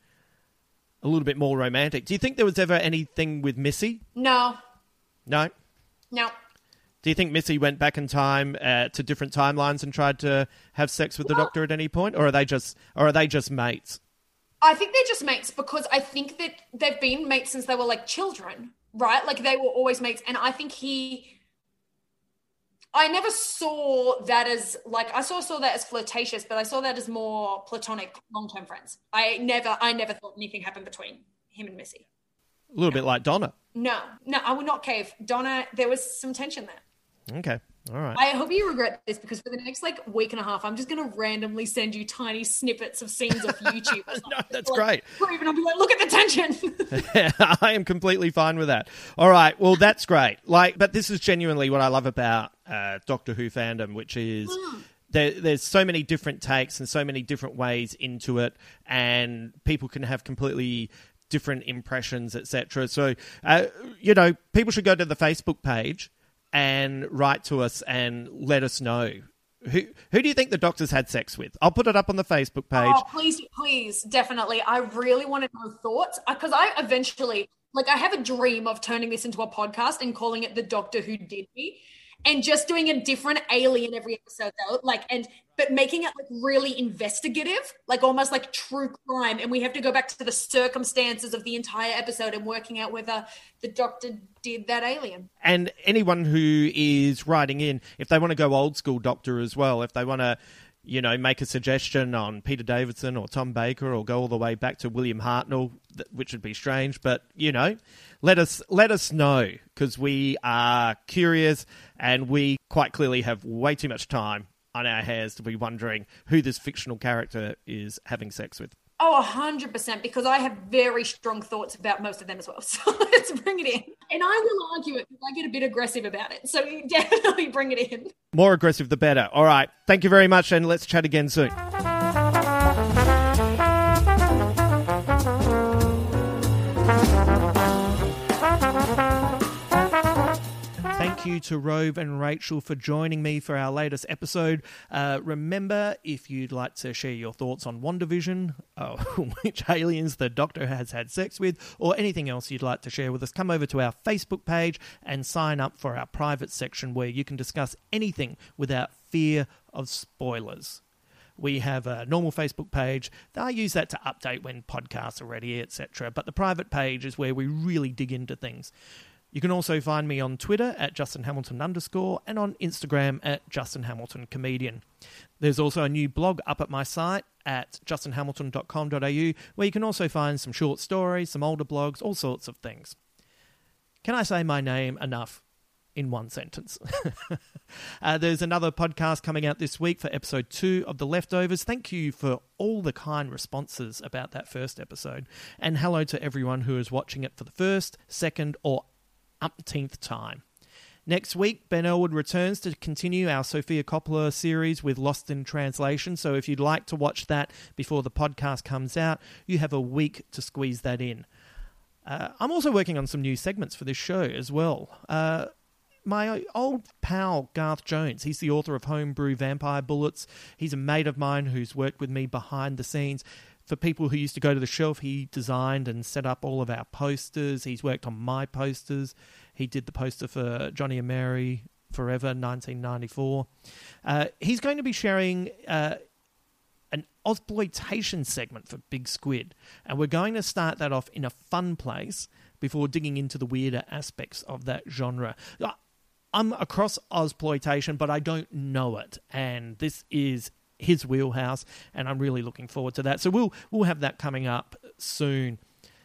a little bit more romantic. Do you think there was ever anything with Missy? No. No? No. Do you think Missy went back in time uh, to different timelines and tried to have sex with the well, Doctor at any point, or are they just, or are they just mates? I think they're just mates because I think that they've been mates since they were like children, right? Like they were always mates, and I think he. I never saw that as like I saw saw that as flirtatious, but I saw that as more platonic, long-term friends. I never, I never thought anything happened between him and Missy. A little no. bit like Donna. No, no, I would not cave. Donna, there was some tension there. Okay, all right. I hope you regret this because for the next like week and a half, I'm just going to randomly send you tiny snippets of scenes off YouTube. Or no, that's like, great. Even I'll be like, look at the tension. I am completely fine with that. All right, well, that's great. Like, but this is genuinely what I love about uh, Doctor Who fandom, which is mm. there, there's so many different takes and so many different ways into it, and people can have completely different impressions, et cetera. So, uh, you know, people should go to the Facebook page and write to us and let us know. Who who do you think the Doctor's had sex with? I'll put it up on the Facebook page. Oh, please, please, definitely. I really want to know thoughts because I eventually, like I have a dream of turning this into a podcast and calling it The Doctor Who Did Me and just doing a different alien every episode though, like, and, but making it like really investigative, like almost like true crime. And we have to go back to the circumstances of the entire episode and working out whether the Doctor did that alien. And anyone who is writing in, if they want to go old school Doctor as well, if they want to, you know, make a suggestion on Peter Davison or Tom Baker or go all the way back to William Hartnell, which would be strange, but, you know, let us let us know because we are curious and we quite clearly have way too much time on our hands to be wondering who this fictional character is having sex with. Oh, one hundred percent, because I have very strong thoughts about most of them as well. So let's bring it in. And I will argue it because I get a bit aggressive about it. So you definitely bring it in. More aggressive, the better. All right. Thank you very much, and let's chat again soon. Thank you to Rove and Rachel for joining me for our latest episode. Uh, remember, if you'd like to share your thoughts on WandaVision, uh, which aliens the Doctor has had sex with, or anything else you'd like to share with us, come over to our Facebook page and sign up for our private section where you can discuss anything without fear of spoilers. We have a normal Facebook page. I use that to update when podcasts are ready, et cetera. But the private page is where we really dig into things. You can also find me on Twitter at Justin Hamilton underscore and on Instagram at Justin Hamilton Comedian. There's also a new blog up at my site at justin hamilton dot com dot a u where you can also find some short stories, some older blogs, all sorts of things. Can I say my name enough in one sentence? uh, there's another podcast coming out this week for episode two of The Leftovers. Thank you for all the kind responses about that first episode. And hello to everyone who is watching it for the first, second, or umpteenth time. Next week, Ben Elwood returns to continue our Sofia Coppola series with Lost in Translation. So if you'd like to watch that before the podcast comes out, you have a week to squeeze that in. Uh, I'm also working on some new segments for this show as well. Uh, my old pal, Garth Jones, he's the author of Homebrew Vampire Bullets. He's a mate of mine who's worked with me behind the scenes. For people who used to go to the shelf, he designed and set up all of our posters. He's worked on my posters. He did the poster for Johnny and Mary Forever, nineteen ninety-four. Uh, he's going to be sharing uh, an Ozploitation segment for Big Squid. And we're going to start that off in a fun place before digging into the weirder aspects of that genre. I'm across Ozploitation, but I don't know it. And this is his wheelhouse, and I'm really looking forward to that. So we'll we'll have that coming up soon.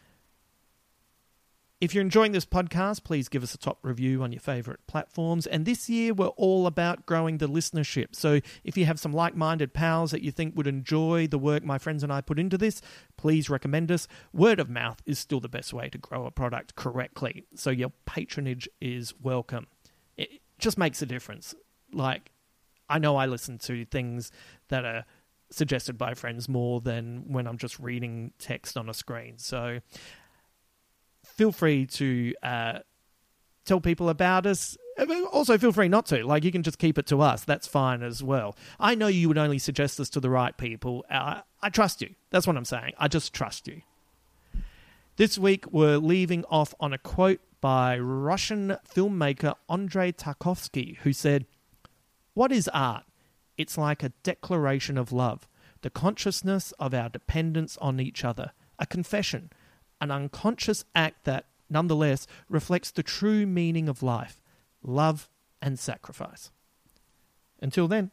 If you're enjoying this podcast, please give us a top review on your favourite platforms. And this year, we're all about growing the listenership. So if you have some like-minded pals that you think would enjoy the work my friends and I put into this, please recommend us. Word of mouth is still the best way to grow a product correctly. So your patronage is welcome. It just makes a difference. Like, I know I listen to things that are suggested by friends more than when I'm just reading text on a screen. So feel free to uh, tell people about us. Also, feel free not to. Like, you can just keep it to us. That's fine as well. I know you would only suggest this to the right people. Uh, I trust you. That's what I'm saying. I just trust you. This week, we're leaving off on a quote by Russian filmmaker Andrei Tarkovsky, who said, "What is art? It's like a declaration of love, the consciousness of our dependence on each other, a confession, an unconscious act that, nonetheless, reflects the true meaning of life, love and sacrifice." Until then.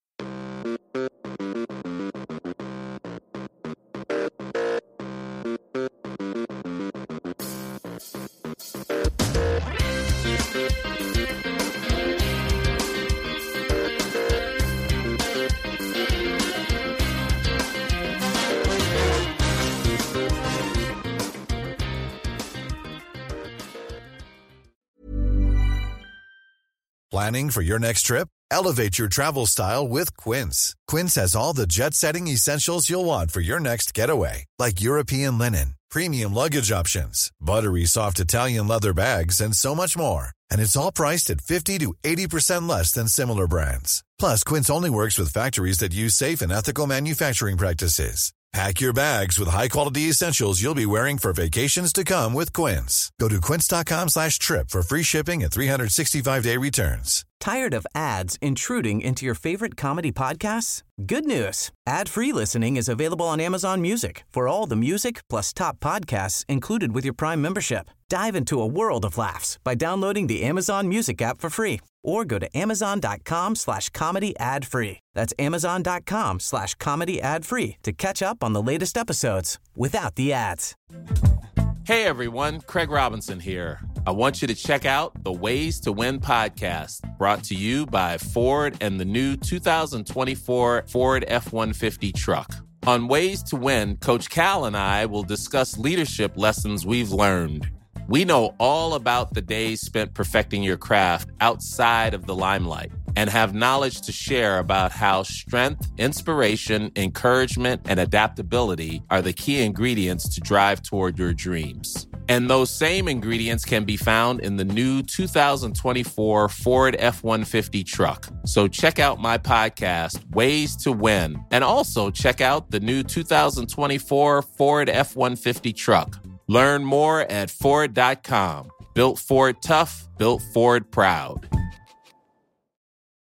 Planning for your next trip? Elevate your travel style with Quince. Quince has all the jet-setting essentials you'll want for your next getaway, like European linen, premium luggage options, buttery soft Italian leather bags, and so much more. And it's all priced at fifty to eighty percent less than similar brands. Plus, Quince only works with factories that use safe and ethical manufacturing practices. Pack your bags with high-quality essentials you'll be wearing for vacations to come with Quince. Go to quince.com slash trip for free shipping and three sixty-five day returns. Tired of ads intruding into your favorite comedy podcasts? Good news. Ad-free listening is available on Amazon Music for all the music plus top podcasts included with your Prime membership. Dive into a world of laughs by downloading the Amazon Music app for free or go to amazon.com slash comedy ad free. That's amazon.com slash comedy ad free to catch up on the latest episodes without the ads. Hey everyone, Craig Robinson here. I want you to check out the Ways to Win podcast, brought to you by Ford and the new two thousand twenty-four Ford F one fifty truck. On Ways to Win, Coach Cal and I will discuss leadership lessons we've learned. We know all about the days spent perfecting your craft outside of the limelight and have knowledge to share about how strength, inspiration, encouragement, and adaptability are the key ingredients to drive toward your dreams. And those same ingredients can be found in the new two thousand twenty-four Ford F one fifty truck. So check out my podcast, Ways to Win, and also check out the new two thousand twenty-four Ford F one fifty truck. Learn more at Ford dot com. Built Ford tough, built Ford proud.